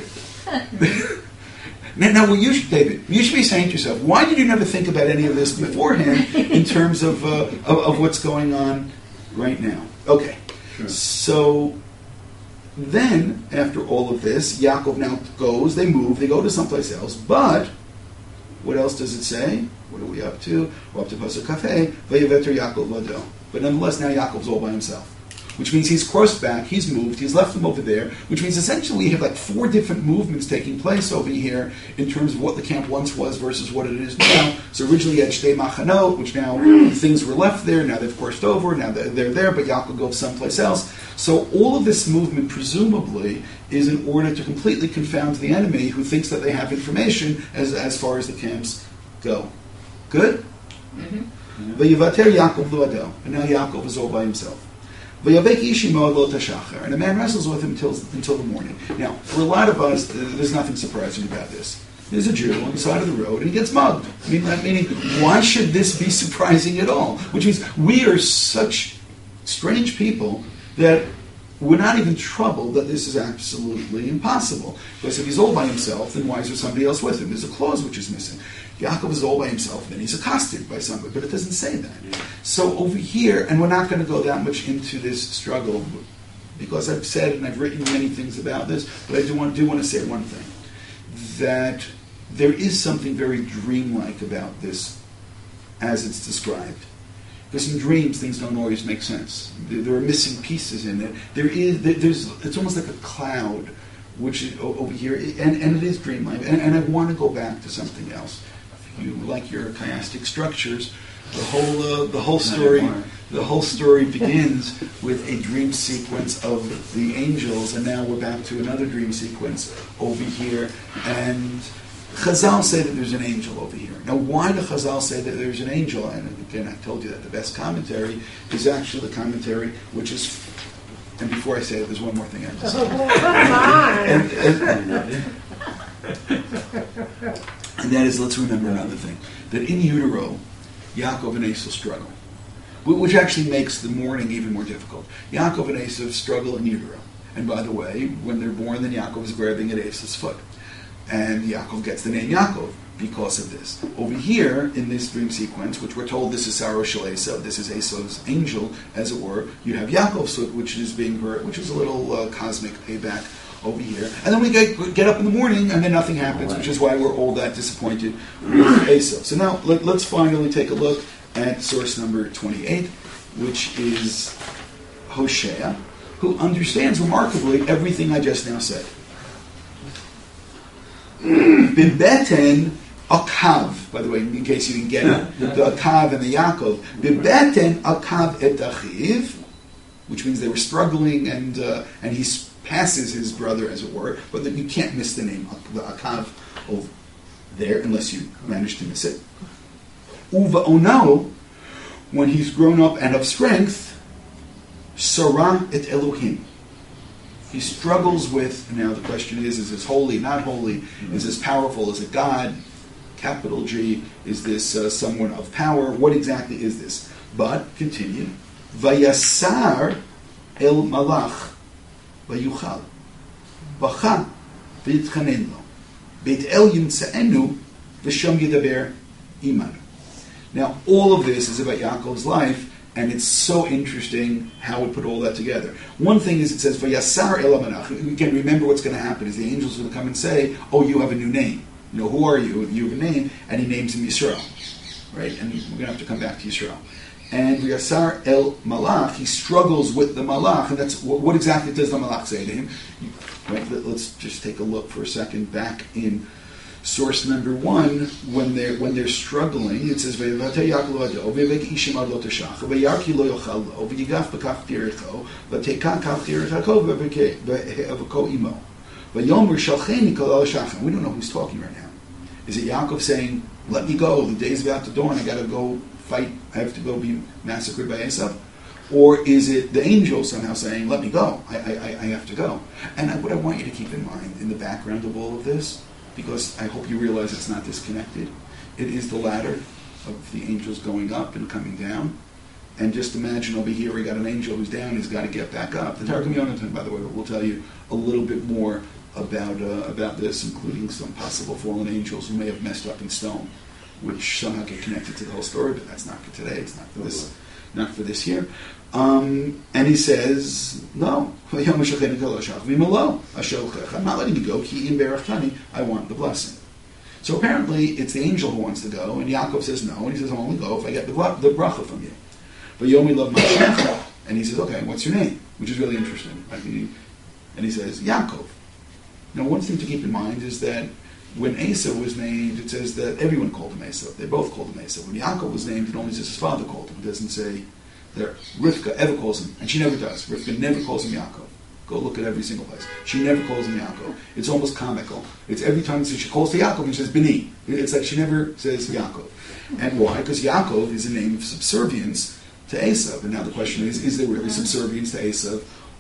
now, now, well, you should, David, you should be saying to yourself, why did you never think about any of this beforehand in terms of, uh, of, of what's going on right now? Okay, sure. So... Then, after all of this, Yaakov now goes, they move, they go to someplace else, but, what else does it say? What are we up to? We're up to Pasuk Cafe, Vayeveter Yaakov Lado. But nonetheless, now Yaakov's all by himself. Which means he's crossed back, he's moved, he's left them over there, which means essentially we have like four different movements taking place over here in terms of what the camp once was versus what it is now. So originally you had Shtei Machanot, which now things were left there, now they've crossed over, now they're, they're there, but Yaakov goes someplace else. So all of this movement presumably is in order to completely confound the enemy who thinks that they have information as, as far as the camps go. Good? Mm-hmm. Vayevater Yaakov Luado. And now Yaakov is all by himself. And a man wrestles with him until, until the morning. Now, for a lot of us, there's nothing surprising about this. there's a Jew on the side of the road and he gets mugged. I mean, meaning, why should this be surprising at all? Which means we are such strange people that we're not even troubled that this is absolutely impossible. Because if he's all by himself, then why is there somebody else with him? There's a clause which is missing. Yaakov is all by himself, then he's accosted by somebody, but it doesn't say that. So over here, and we're not going to go that much into this struggle, because I've said and I've written many things about this, but I do want, do want to say one thing, that there is something very dreamlike about this as it's described. Because in dreams, things don't always make sense. There, there are missing pieces in it. There is, there, there's, it's almost like a cloud, which is over here, and, and it is dreamlike. And, and I want to go back to something else. If you like your chiastic structures, the whole, uh, the whole story, the whole story begins with a dream sequence of the angels, and now we're back to another dream sequence over here, and Chazal say that there's an angel over here. Now, why do Chazal say that there's an angel? And again, I told you that the best commentary is actually the commentary which is. And before I say it, there's one more thing I have to say. Oh, and, and, and that is, let's remember another thing: that in utero, Yaakov and Esav struggle, which actually makes the mourning even more difficult. Yaakov and Esav struggle in utero, and by the way, when they're born, then Yaakov is grabbing at Esav's foot. And Yaakov gets the name Yaakov because of this. Over here, in this dream sequence, which we're told this is Sarah Shel Esav, this is Esav's angel, as it were, you have Yaakov's foot, which is being hurt, which is a little uh, cosmic payback over here. And then we get, get up in the morning, and then nothing happens, which is why we're all that disappointed with Esav. So now, let, let's finally take a look at source number twenty-eight, which is Hosea, who understands remarkably everything I just now said. Bibeten akav. By the way, in case you didn't get it, the akav and the Yaakov. Bibeten akav et achiv, which means they were struggling, and uh, and he passes his brother, as it were. But then you can't miss the name, the akav, over there, unless you manage to miss it. Uva ono, when he's grown up and of strength, Sarah et Elohim. He struggles with, now the question is, is this holy, not holy? Is this powerful? Is it God? Capital G. Is this uh, someone of power? What exactly is this? But, continue. Vayasar el malach vayuchal bacha v'yitchanen lo beit el yimtzaenu v'sham yidaber imanu. Now, all of this is about Yaakov's life, and it's so interesting how we put all that together. One thing is it says, Vayasar el malach. Again, remember what's going to happen is the angels are going to come and say, oh, you have a new name. You know, who are you? You have a name. And he names him Yisrael. Right? And we're going to have to come back to Yisrael. And Vayasar el malach, he struggles with the malach. And that's what, what exactly does the malach say to him? Right? Let's just take a look for a second back in source number one, when they're when they're struggling, it says Vayavate Yaakov ado, Vayavek Ishim ad lo tashach, Vayarki lo yochal lo, Vayigaf bekach tiricho, Vaytekan kach tirichako, Vayavako imo, Vayomer shalcheni kol al shachem. We don't know who's talking right now. Is it Yaakov saying, "Let me go. The day's about to dawn. I got to go fight. I have to go be massacred by Esav"? Or is it the angel somehow saying, "Let me go. I, I, I have to go"? And I, what I want you to keep in mind in the background of all of this, because I hope you realize it's not disconnected. It is the ladder of the angels going up and coming down. And just imagine over here, we got an angel who's down, he's got to get back up. The Targum Yonatan, by the way, will tell you a little bit more about uh, about this, including some possible fallen angels who may have messed up in stone, which somehow get connected to the whole story, but that's not for today, it's not for this, not for this here. Um, and he says, no, I'm not letting you go, I want the blessing. So apparently it's the angel who wants to go, and Yaakov says no, and he says, I'll only go if I get the, the bracha from you. But Yomi love Mashiach, and he says, okay, what's your name? Which is really interesting. And he says, Yaakov. Now one thing to keep in mind is that when Esav was named, it says that everyone called him Esav. They both called him Esav. When Yaakov was named, it only says his father called him. It doesn't say that Rivka ever calls him, and she never does. Rivka never calls him Yaakov. Go look at every single place. She never calls him Yaakov. It's almost comical. It's every time she calls to Yaakov, and she says Bini. It's like she never says Yaakov. And why? Because Yaakov is a name of subservience to Esav. And now the question is, is there really subservience to Esav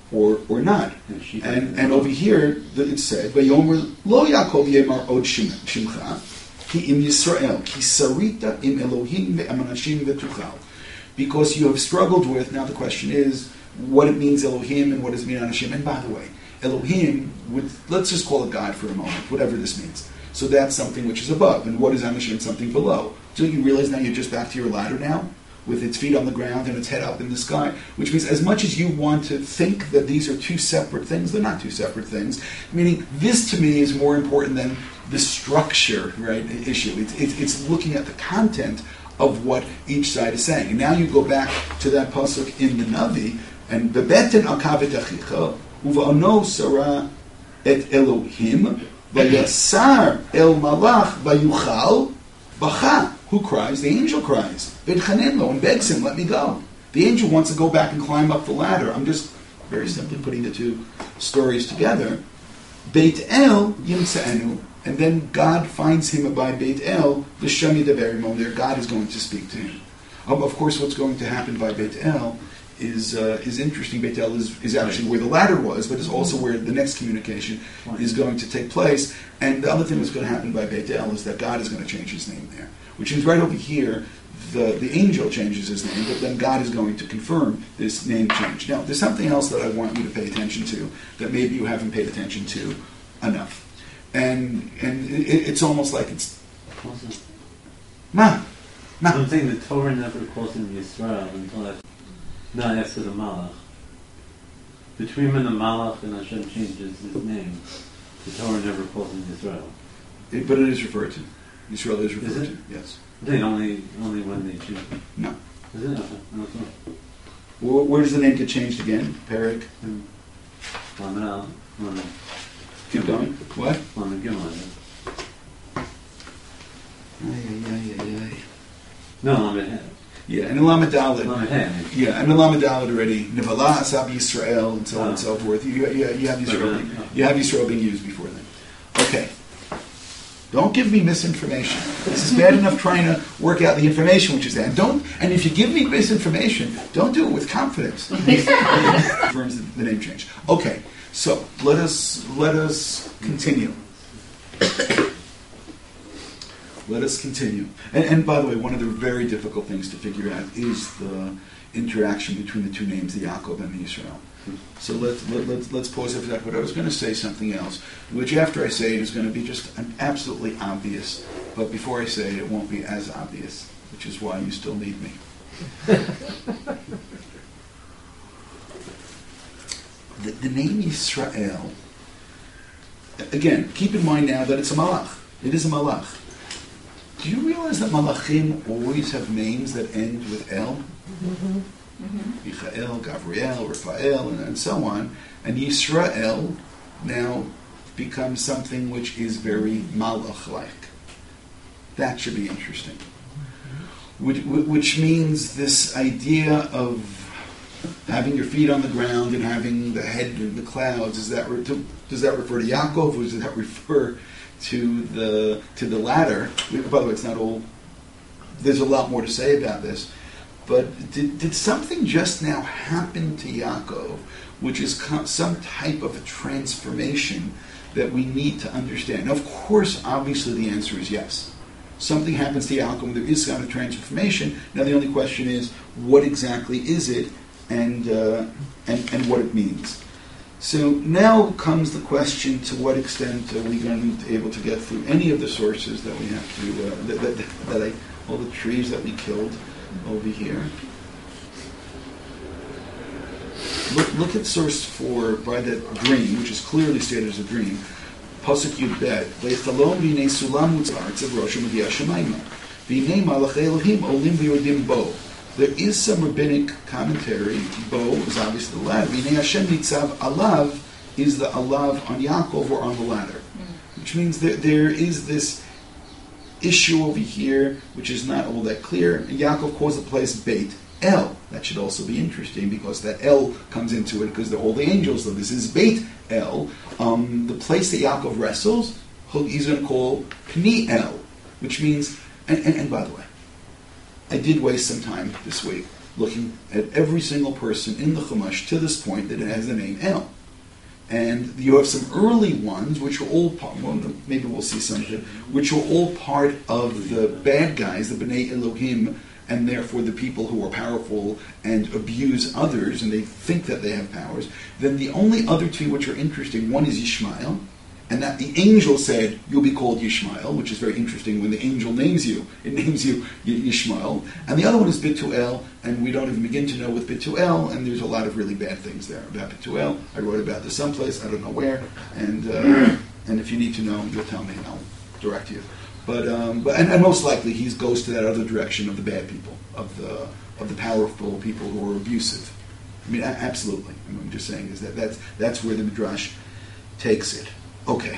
or or not. And and over here it said, "Vayomer lo Yaakov yemar od shimcha ki im Yisrael ki sarita im Elohim ve'amanashim ve'tuchal." Because you have struggled with, now the question is, what it means Elohim and what does it mean Anashim. And by the way, Elohim, would, let's just call it God for a moment, whatever this means. So that's something which is above. And what is Anashim? Something below. So you realize now you're just back to your ladder now, with its feet on the ground and its head up in the sky. Which means as much as you want to think that these are two separate things, they're not two separate things. Meaning, this to me is more important than the structure, right, issue. It's, it's, it's looking at the content of what each side is saying. And now you go back to that pasuk in the Navi, and bebeten akavet achicha uva'ano sara et Elohim vayasar el malach vayuchal bacha. Who cries? The angel cries. V'tchanen lo and begs him, let me go. The angel wants to go back and climb up the ladder. I'm just very simply putting the two stories together. Beit El yimtze'enu. And then God finds him by Beit El, the Shemi Deverimon, there God is going to speak to him. Um, of course, what's going to happen by Beit El is uh, is interesting. Beit El is, is actually where the ladder was, but is also where the next communication is going to take place. And the other thing that's going to happen by Beit El is that God is going to change his name there. Which means right over here, the, the angel changes his name, but then God is going to confirm this name change. Now, there's something else that I want you to pay attention to that maybe you haven't paid attention to enough. And and it, it's almost like it's Ma, Ma. I'm saying the Torah never calls him Yisrael until after, not after the Malach. Between when the Malach and Hashem changes his name, the Torah never calls him Yisrael. It, but it is referred to. Yisrael is referred is to. Yes. They only only when they choose. No. Is it? Okay. Okay. Where, where does the name get changed again? Perik. Lamed. Lamed. Keep going. What? Lamed Gimel. Ay, ay, ay, ay. No, Lamed He. Yeah, and in Lamed Dalet. Lamed He. Yeah, and in Lamed Dalet already. Nevala Asab Yisrael and so on oh. and so forth. You, you, you have Yisrael. Being, you have Yisrael being used before then. Okay. Don't give me misinformation. This is bad enough trying to work out the information which is there. And don't. And if you give me misinformation, don't do it with confidence. Confirms the name change. Okay. So let us let us continue. Let us continue. And, and by the way, one of the very difficult things to figure out is the interaction between the two names, the Yaakov and the Yisrael. So let, let, let's, let's pause it for that. But I was going to say something else, which after I say it is going to be just an absolutely obvious. But before I say it, it won't be as obvious, which is why you still need me. The, the name Yisrael, again, keep in mind now that it's a malach. It is a malach. Do you realize that malachim always have names that end with El? Mm-hmm. Mm-hmm. Michael, Gabriel, Raphael, and, and so on. And Yisrael now becomes something which is very malach-like. That should be interesting. Which, which means this idea of having your feet on the ground and having the head in the clouds, is that re- to, does that refer to Yaakov, or does that refer to the to the ladder? By the way, it's not all. There's a lot more to say about this. But did, did something just now happen to Yaakov, which is co- some type of a transformation that we need to understand? Now, of course, obviously the answer is yes. Something happens to Yaakov, there is some transformation. Now the only question is, what exactly is it, and uh, and, and what it means? So now comes the question: to what extent are we going to be able to get through any of the sources that we have to uh, that, that, that I, all the trees that we killed over here? Look, look at source four by that dream, which is clearly stated as a dream. Pasuk Yud Bet. Ve'chalom v'nei sulam utzar tzav rosh u'mediah shemayma. V'nei malachei Elohim olim v'yordim bo. There is some rabbinic commentary. Bo is obviously the ladder. V'nei Hashem nitzav alav is the alav on Yaakov or on the ladder. Mm. Which means that there is this issue over here, which is not all that clear. Yaakov calls the place Beit El. That should also be interesting because that El comes into it because all the angels live. This is Beit El. Um, the place that Yaakov wrestles, he's going to call Pni El, which means, and, and, and by the way, I did waste some time this week looking at every single person in the Chumash to this point that it has the name El. And you have some early ones, which are all part, well, maybe we'll see some of it, which are all part of the bad guys, the Bnei Elohim, and therefore the people who are powerful and abuse others, and they think that they have powers. Then the only other two which are interesting, one is Yishmael, and that the angel said, you'll be called Yishmael, which is very interesting. When the angel names you, it names you Yishmael. And the other one is Bituel, and we don't even begin to know with Bituel, and there's a lot of really bad things there about Bituel. I wrote about this someplace, I don't know where, and uh, and if you need to know, you'll tell me, and I'll direct you. But um, but and, and most likely he goes to that other direction of the bad people, of the of the powerful people who are abusive. I mean, a- absolutely. I mean, I'm just saying is that that's that's where the Midrash takes it. Okay.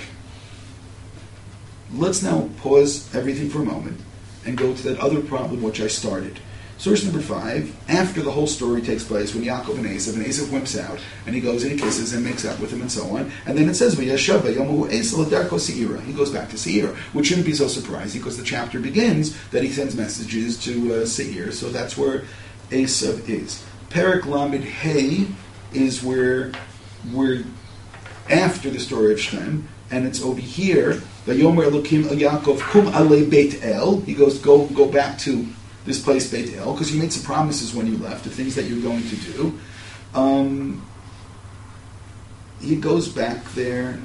Let's now pause everything for a moment and go to that other problem which I started. Source number five, after the whole story takes place when Yaakov and Esav, and Esav wimps out, and he goes and he kisses and makes out with him and so on, and then it says, V'yashav v'yomu Esav l'darko Seira. He goes back to Seir, which shouldn't be so surprising because the chapter begins that he sends messages to uh, Seir, so that's where Esav is. Perek Lamed Hey is where we're after the story of Shem, and it's over here. Vayomer Elokim El Yaakov Kum Ale Beit El. He goes, go go back to this place Beit El, because you made some promises when you left, the things that you're going to do. Um, he goes back there.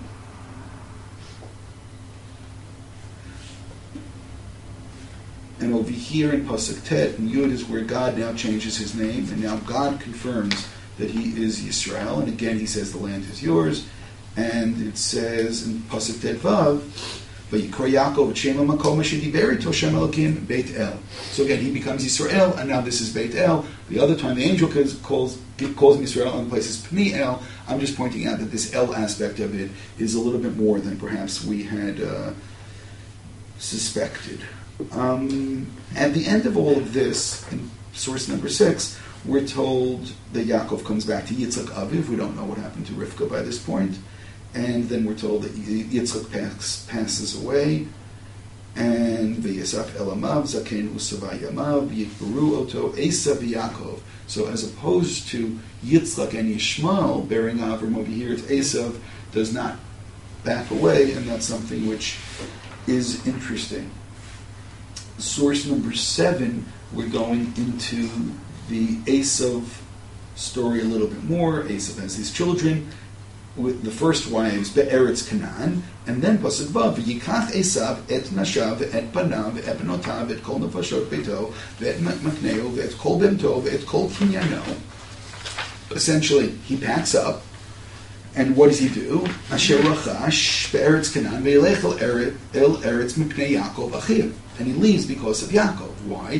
And over here in Pasuk Tet, and Yud is where God now changes his name, and now God confirms that he is Yisrael, and again he says the land is yours. And it says in Pasuk Tet Vav, Vayikra Yaakov et Shem HaMakom Asher Diber Ito Shem Elokim Beit El. So again, he becomes Yisrael, and now this is Beit El. The other time the angel calls calls him Yisrael, and the place is Pni El. I'm just pointing out that this El aspect of it is a little bit more than perhaps we had uh, suspected. Um, at the end of all of this, in source number six, we're told that Yaakov comes back to Yitzchak Aviv. We don't know what happened to Rivka by this point. And then we're told that Yitzchak pass, passes away, and V'yasaf elamav zaken usavay yamav yikbaru oto Esav Yaakov. So as opposed to Yitzchak and Yishmael bearing Avram over here, it's Esav does not back away, and that's something which is interesting. Source number seven, we're going into the Esav story a little bit more. Esav has his children, with the first wives be'eretz Canaan, and then pasuk vav yikach Esav et nashav et banav et benotav et kol nefashot beito et makneo et kol bento et kol kinyano. Essentially, he packs up, and what does he do? Asher rachash be'eretz Canaan ve'yelech el eretz mipnei Yaakov achiv. And he leaves because of Yaakov. Why?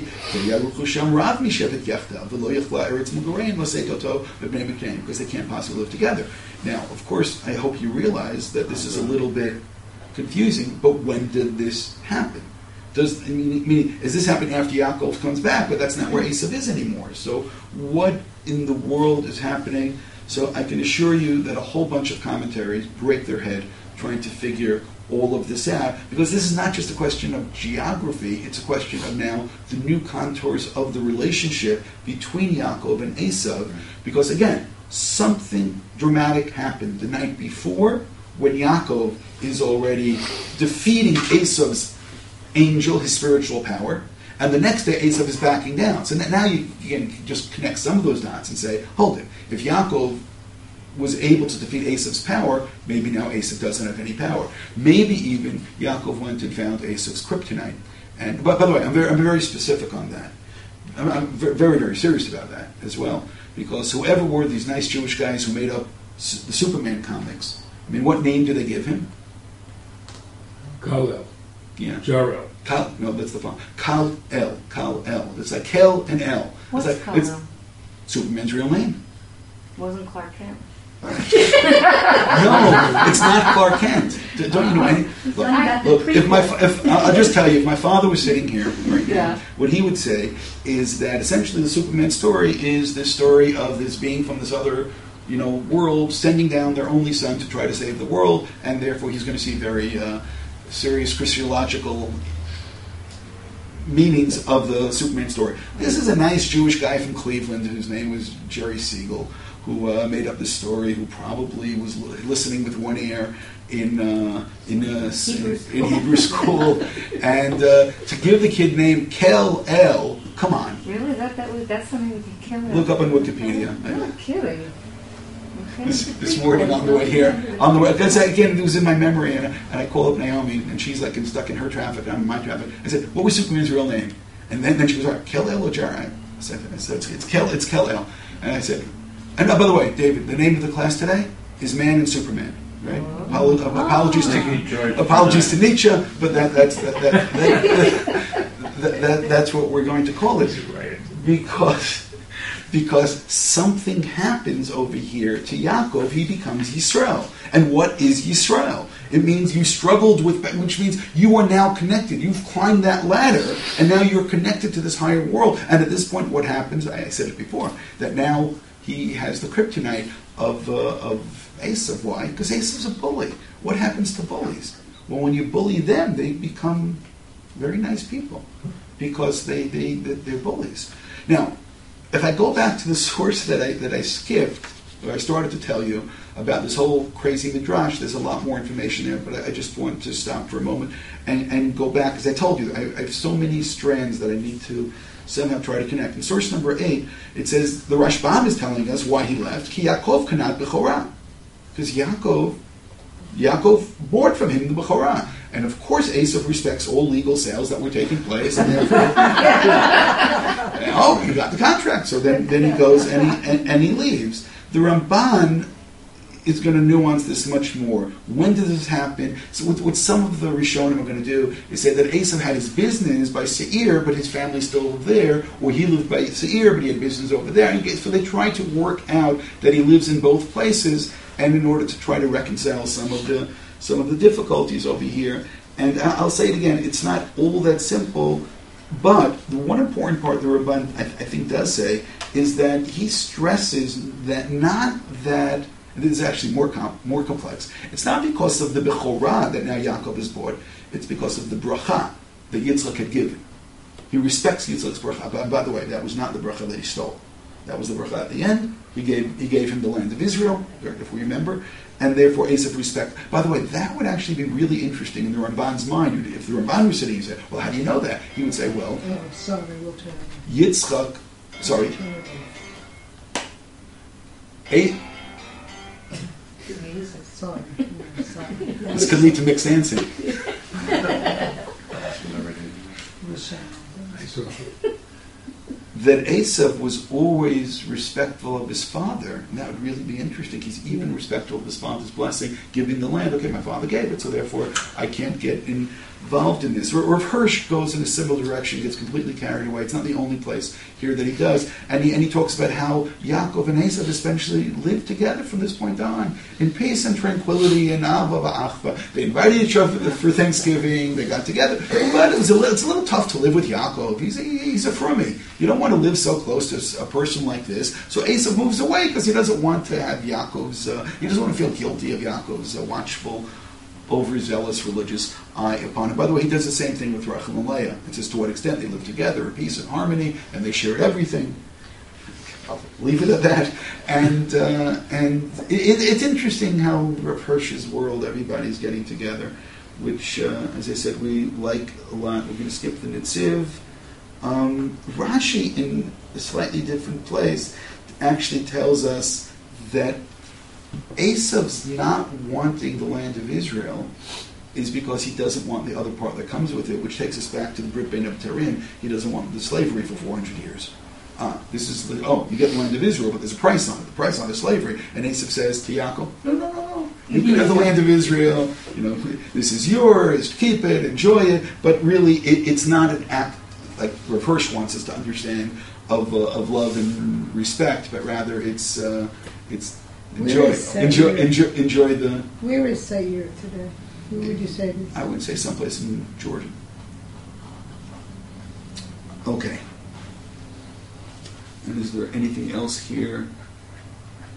Because they can't possibly live together. Now, of course, I hope you realize that this is a little bit confusing, but when did this happen? Does I mean, mean is this happening after Yaakov comes back? But that's not where Esav is anymore. So what in the world is happening? So I can assure you that a whole bunch of commentaries break their head trying to figure all of this out, because this is not just a question of geography, it's a question of now the new contours of the relationship between Yaakov and Esav, because again, something dramatic happened the night before when Yaakov is already defeating Esav's angel, his spiritual power, and the next day Esav is backing down. So now you, you can just connect some of those dots and say, hold it, if Yaakov was able to defeat Esav's power, maybe now Esav doesn't have any power. Maybe even Yaakov went and found Esav's kryptonite. And but by the way, I'm very, I'm very specific on that. I'm, I'm very, very serious about that as well, because whoever were these nice Jewish guys who made up su- the Superman comics, I mean, what name do they give him? Kal-El. Yeah. Jor-El. Kal, no, that's the font. Kal-El. Kal-El. It's like Kel and El. What's it's like, Kal-El? it's Superman's real name. Wasn't Clark Kent? No, it's not Clark Kent. D- Don't you know any? Look, I- look, if my fa- if I'll I'll just tell you, if my father was sitting here right now, Yeah. what he would say is that essentially the Superman story is this story of this being from this other, you know, world sending down their only son to try to save the world, and therefore he's going to see very uh, serious Christological meanings of the Superman story. This is a nice Jewish guy from Cleveland whose name was Jerry Siegel, who uh, made up this story, who probably was li- listening with one ear in uh, in, uh, Hebrew in, in Hebrew school, and uh, to give the kid name Kel El. Come on, Really? That that was that's something we can kill. look up on Wikipedia. I'm not kidding. Okay. This, this morning on the way here, on the way, because again, it was in my memory, and, and I call up Naomi, and she's like stuck in her traffic, I'm in my traffic. I said, "What was Superman's real name?" And then, then she was like, "Kel El or Jerry?" I said, I said it's, it's Kel, it's Kel El. And I said, and oh, by the way, David, the name of the class today is Man and Superman. Right? Apolo- uh, apologies Thank you, to George. apologies to Nietzsche, but that, that's that, that, that, that, that, that's what we're going to call it, because because something happens over here to Yaakov. He becomes Yisrael, and what is Yisrael? It means you struggled with, which means you are now connected. You've climbed that ladder, and now you're connected to this higher world. And at this point, what happens? I said it before, that now he has the kryptonite of uh, of. Esav. Why? Because Esav's a bully. What happens to bullies? Well, when you bully them, they become very nice people because they, they, they're bullies. Now, if I go back to the source that I that I skipped, where I started to tell you about this whole crazy midrash, there's a lot more information there, but I, I just want to stop for a moment and, and go back, because I told you, I, I have so many strands that I need to somehow try to connect. In source number eight, it says, the Rashbam is telling us why he left. Ki Yaakov kanat b'chorah. Because Yaakov, Yaakov bought from him the Bechorah. And of course, Esav respects all legal sales that were taking place, and therefore, oh, you got the contract. So then, then he goes and he, and, and he leaves. The Ramban is going to nuance this much more. When did this happen? So what, what some of the Rishonim are going to do is say that Esav had his business by Seir, but his family still lived there, or he lived by Seir, but he had business over there. And so they try to work out that he lives in both places, and in order to try to reconcile some of the some of the difficulties over here. And I'll say it again, it's not all that simple, but the one important part the Ramban, I, I think, does say is that he stresses that not that, this is actually more com- more complex, it's not because of the Bechorah that now Yaakov is bought, it's because of the bracha that Yitzchak had given. He respects Yitzchak's bracha. By, by the way, that was not the bracha that he stole. That was the bracha at the end. He gave he gave him the land of Israel, if we remember, and therefore Esav respect. By the way, that would actually be really interesting in the Ramban's mind. If the Ramban was sitting and said, well, how do you know that? He would say, well, Oh, sorry, we'll tell Yitzchak, sorry, A, Sorry. No, sorry. this could lead to mixed dancing. That Esav was always respectful of his father, and that would really be interesting. He's even respectful of his father's blessing, giving the land. Okay, my father gave it, so therefore I can't get involved in this. Or, or if Hirsch goes in a similar direction, gets completely carried away. It's not the only place here that he does. And he, and he talks about how Yaakov and Esav essentially lived together from this point on, in peace and tranquility and ava v'achva. They invited each other for Thanksgiving, they got together. But it was a little, it's a little tough to live with Yaakov. He's a, he's a frummy. You don't want to live so close to a person like this. So Esav moves away because he doesn't want to have Yaakov's, uh, he doesn't want to feel guilty of Yaakov's uh, watchful, overzealous religious eye upon him. By the way, he does the same thing with Rachel and Leah. It's just to what extent they live together in peace and harmony, and they share everything. I'll leave it at that. And uh, and it, it's interesting how Rav Hirsch's world, everybody's getting together, which, uh, as I said, we like a lot. We're going to skip the Nitziv. Um, Rashi, in a slightly different place, actually tells us that Esav's not wanting the land of Israel is because he doesn't want the other part that comes with it, which takes us back to the Brit Bein Abtarim. He doesn't want the slavery for four hundred years. Ah, this is the, oh, you get the land of Israel, but there's a price on it. The price on it is slavery. And Esav says to Yaakov, no, no, no, no. You can have the land of Israel. You know, this is yours. Keep it, enjoy it. But really, it, it's not an act like Rav Hirsch wants us to understand of uh, of love and respect, but rather it's uh, it's enjoy enjoy, enjoy enjoy the. Where is Seir today? Who would you say this? I would say someplace in Georgia. Okay. And is there anything else here?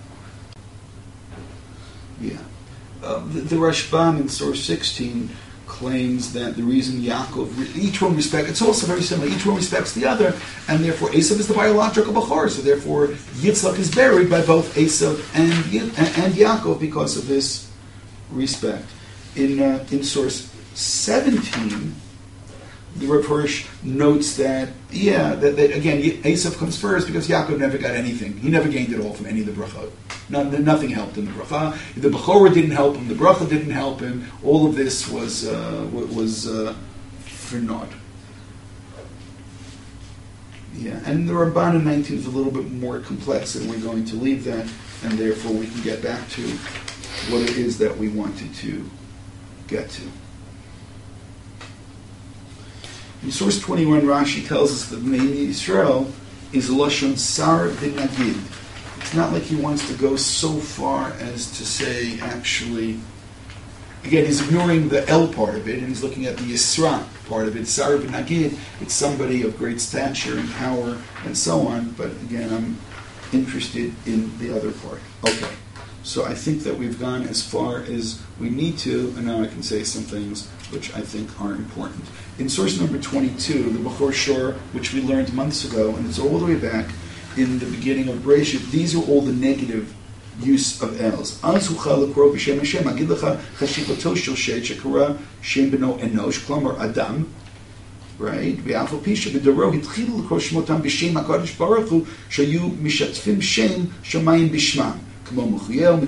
Yeah. Uh, the, the Rashbam in source sixteen claims that the reason Yaakov, each one respects, it's also very similar, each one respects the other, and therefore Esav is the biological Bechor, so therefore Yitzchak is buried by both Esav and, and Yaakov because of this respect. In, uh, in source seventeen, the Rav Hirsch notes that, yeah, that, that again, Esav comes first because Yaakov never got anything. He never gained it all from any of the bracha. None, nothing helped him. The bracha, the Bechorah didn't help him. The bracha didn't help him. All of this was uh, was uh, for naught. Yeah, and the Ramban in nineteen is a little bit more complex, and we're going to leave that, and therefore we can get back to what it is that we wanted to get to. In source twenty-one, Rashi tells us that the name Yisrael is Lashon Sar V'Nagid. It's not like he wants to go so far as to say, actually, again, he's ignoring the El part of it, and he's looking at the Yisra part of it. Sar V'Nagid, it's somebody of great stature and power and so on, but again, I'm interested in the other part. Okay, so I think that we've gone as far as we need to, and now I can say some things which I think are important. In source number twenty-two, the Bechor Shor, which we learned months ago, and it's all the way back in the beginning of Bereshit, these are all the negative use of Els. Az hucha lekro b'shem Hashem, agid lecha chashivato shel shet shekara shem beno enosh, klomar Adam, right? V'afal pisha b'daro hitchilu lekro shmotam b'shem HaKadosh Baruch Hu shayu mishatfim shem shamayim b'shmam. And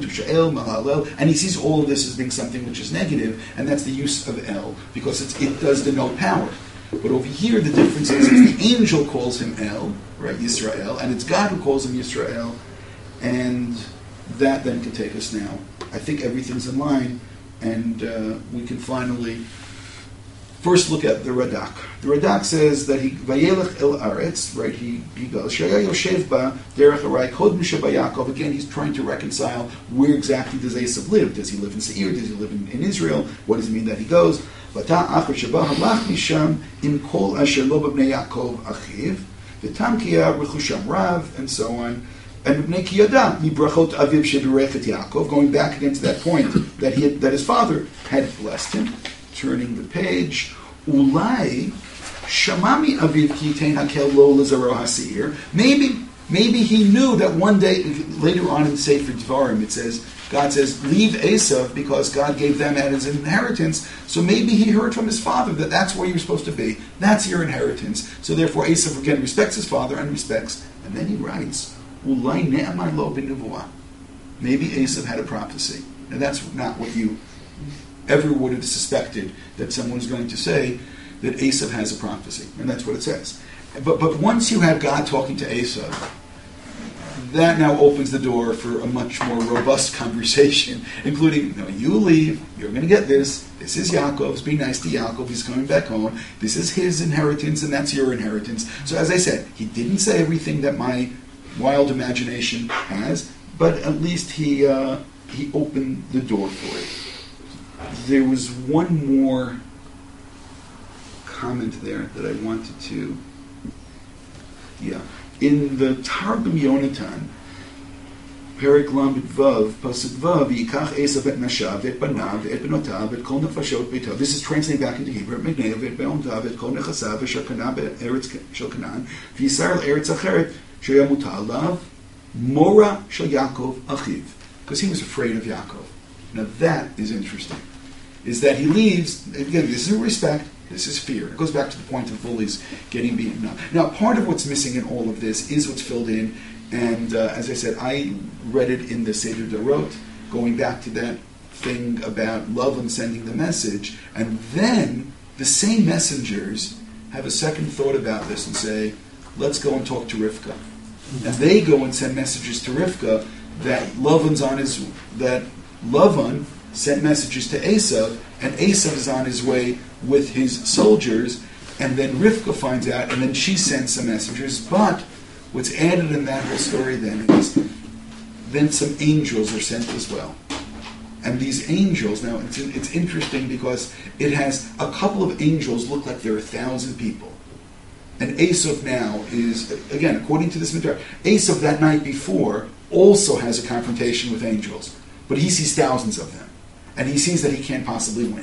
he sees all of this as being something which is negative, and that's the use of El, because it's, it does denote power. But over here, the difference is the angel calls him El, right, Yisrael, and it's God who calls him Yisrael, and that then can take us now. I think everything's in line, and uh, we can finally first look at the Radak. The Radak says that he Vayelech El Aretz, right? He he goes Shaya Yoshev Ba Derech Harai Kodem Sheba Yaakov. Again, he's trying to reconcile where exactly does Esav live. Does he live in Seir? Does he live in, in Israel? What does it mean that he goes? Vata Acher Sheba Halach Misham Im Kol Asher Lo B'Bnei Yaakov Achiv V'Tam Kia Rechusham Rav, and so on. And B'nei Kiyada Mibrachot Aviv Shebirechet Yaakov. Going back again to that point that he had, that his father had blessed him. Turning the page, Ulai Shamami Aviv Kitain Hakel Lo Lazaro Hasir. Maybe, maybe he knew that one day later on in the Sefer Dvarim it says God says leave Esav because God gave them as an inheritance. So maybe he heard from his father that that's where you're supposed to be. That's your inheritance. So therefore Esav again respects his father and respects. And then he writes Ulai Ne'amar Lo B'Nevuah. Maybe Esav had a prophecy. Now that's not what you ever would have suspected, that someone was going to say that Esav has a prophecy. And that's what it says. But but once you have God talking to Esav, that now opens the door for a much more robust conversation, including, no, you leave, you're going to get this, this is Yaakov's, be nice to Yaakov, he's coming back home, this is his inheritance, and that's your inheritance. So as I said, he didn't say everything that my wild imagination has, but at least he uh, he opened the door for it. There was one more comment there that I wanted to, yeah. In the Targum Yonatan, Perik Lamed Vav, Pasuk Vav, Yikach Esav et Nashav, et Banav, et Benotav, et Kol Nefashot Beitav. This is translated back into Hebrew. Megnev, et Beontav, et Kol Nechasav, et Shekana, Eretz Shel Canaan, V'Yisrael Eretz Acheret, Sheyamutal Lav, Mora Shel Yaakov Achiv. Because he was afraid of Yaakov. Now that is interesting. Is that he leaves, again, this is respect, this is fear. It goes back to the point of bullies getting beaten up. Now, part of what's missing in all of this is what's filled in, and uh, as I said, I read it in the Seder Dorot, going back to that thing about Lavan sending the message, and then the same messengers have a second thought about this and say, let's go and talk to Rivka. And they go and send messages to Rivka that Lavan's on his, that Lavan sent messages to Esav, and Esav is on his way with his soldiers, and then Rivka finds out, and then she sends some messengers. But what's added in that whole story then is then some angels are sent as well. And these angels, now it's, it's interesting because it has a couple of angels look like there are a thousand people. And Esav now is, again, according to this Midrash, Esav that night before also has a confrontation with angels. But he sees thousands of them. And he sees that he can't possibly win.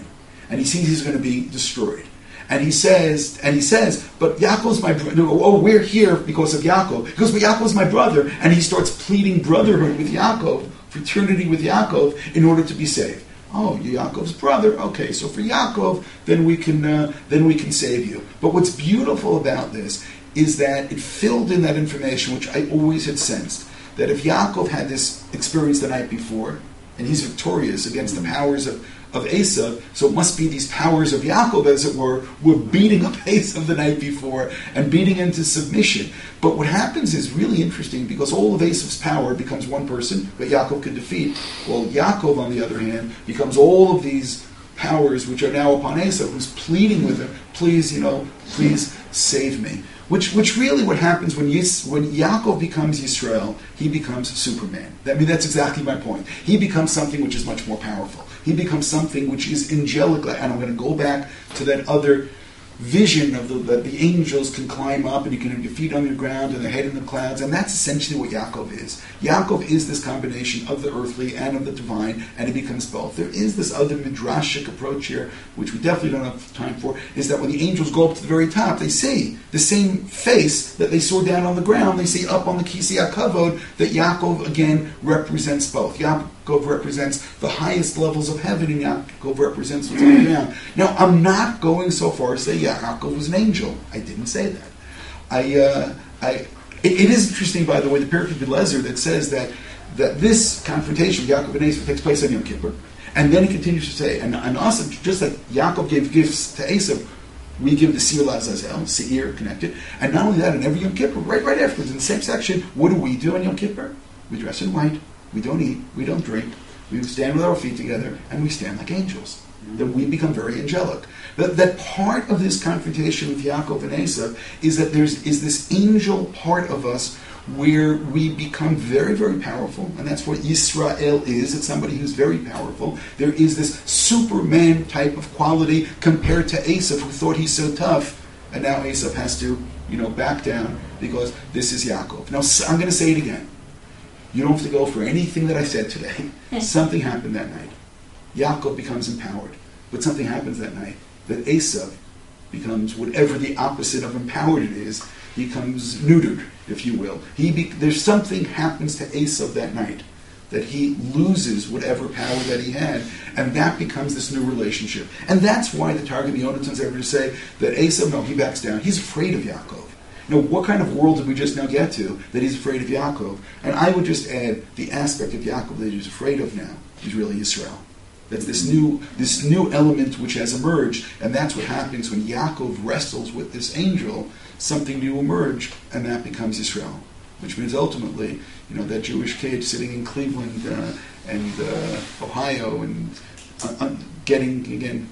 and he sees he's going to be destroyed. And he says, and he says, but Yaakov's my brother. Oh, we're here because of Yaakov. He goes, but Yaakov's my brother. And he starts pleading brotherhood with Yaakov, fraternity with Yaakov, in order to be saved. Oh, you're Yaakov's brother. Okay, so for Yaakov, then we can uh, then we can save you. But what's beautiful about this is that it filled in that information, which I always had sensed, that if Yaakov had this experience the night before, and he's victorious against the powers of, of Esav, so it must be these powers of Yaakov, as it were, were beating up Esav the night before and beating him to submission. But what happens is really interesting, because all of Esav's power becomes one person, but Yaakov can defeat. Well, Yaakov, on the other hand, becomes all of these powers which are now upon Esav, who's pleading with him, please, you know, please save me. Which, which really what happens when Yis, when Yaakov becomes Yisrael, he becomes Superman. I mean, that's exactly my point. He becomes something which is much more powerful. He becomes something which is angelic. And I'm going to go back to that other vision of the, that the angels can climb up and you can have your feet on the ground and their head in the clouds. And that's essentially what Yaakov is. Yaakov is this combination of the earthly and of the divine, and he becomes both. There is this other midrashic approach here, which we definitely don't have time for, is that when the angels go up to the very top, they see the same face that they saw down on the ground, they see up on the Kisei HaKavod, that Yaakov again represents both. Yaakov represents the highest levels of heaven, and Yaakov represents what's on the ground. Now, I'm not going so far as to say Yaakov was an angel. I didn't say that. I, uh, I, it, it is interesting, by the way, the Perek of Eliezer that says that that this confrontation of Yaakov and Esav takes place on Yom Kippur, and then he continues to say, and, and also just like Yaakov gave gifts to Esav, we give the Seir Lazazel, Seir connected, and not only that, in every Yom Kippur, right, right afterwards, in the same section, what do we do on Yom Kippur? We dress in white. We don't eat, we don't drink, we stand with our feet together, and we stand like angels. Mm-hmm. That we become very angelic. That, that part of this confrontation with Yaakov and Esav is that there's is this angel part of us where we become very, very powerful, and that's what Yisrael is. It's somebody who's very powerful. There is this Superman type of quality compared to Esav, who thought he's so tough, and now Esav has to, you know, back down because this is Yaakov. Now, I'm going to say it again. You don't have to go for anything that I said today. Something happened that night. Yaakov becomes empowered. But something happens that night that Esav becomes whatever the opposite of empowered it is. He becomes neutered, if you will. He be, there's something happens to Esav that night that he loses whatever power that he had, and that becomes this new relationship. And that's why the Targum Yonatan's ever to say that Esav, no, he backs down. He's afraid of Yaakov. You know, what kind of world did we just now get to that he's afraid of Yaakov? And I would just add the aspect of Yaakov that he's afraid of now is really Israel. That's this new this new element which has emerged, and that's what happens when Yaakov wrestles with this angel. Something new emerged, and that becomes Israel, which means ultimately, you know, that Jewish kid sitting in Cleveland uh, and uh, Ohio and uh, uh, getting again.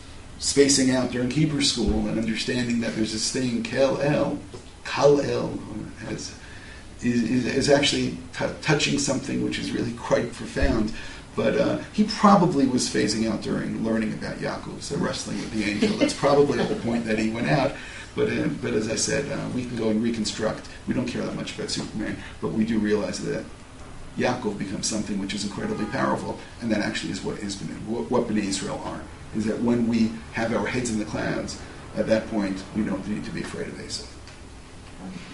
spacing out during Hebrew school and understanding that there's this thing, Kel El, Kal El, has, is, is actually t- touching something which is really quite profound. But uh, he probably was phasing out during learning about Yaakov, so wrestling with the angel. That's probably at the point that he went out. But uh, but as I said, uh, we can go and reconstruct. We don't care that much about Superman, but we do realize that Yaakov becomes something which is incredibly powerful, and that actually is what is what, what Bnei Israel are. Is that when we have our heads in the clouds, at that point, we don't need to be afraid of Esav.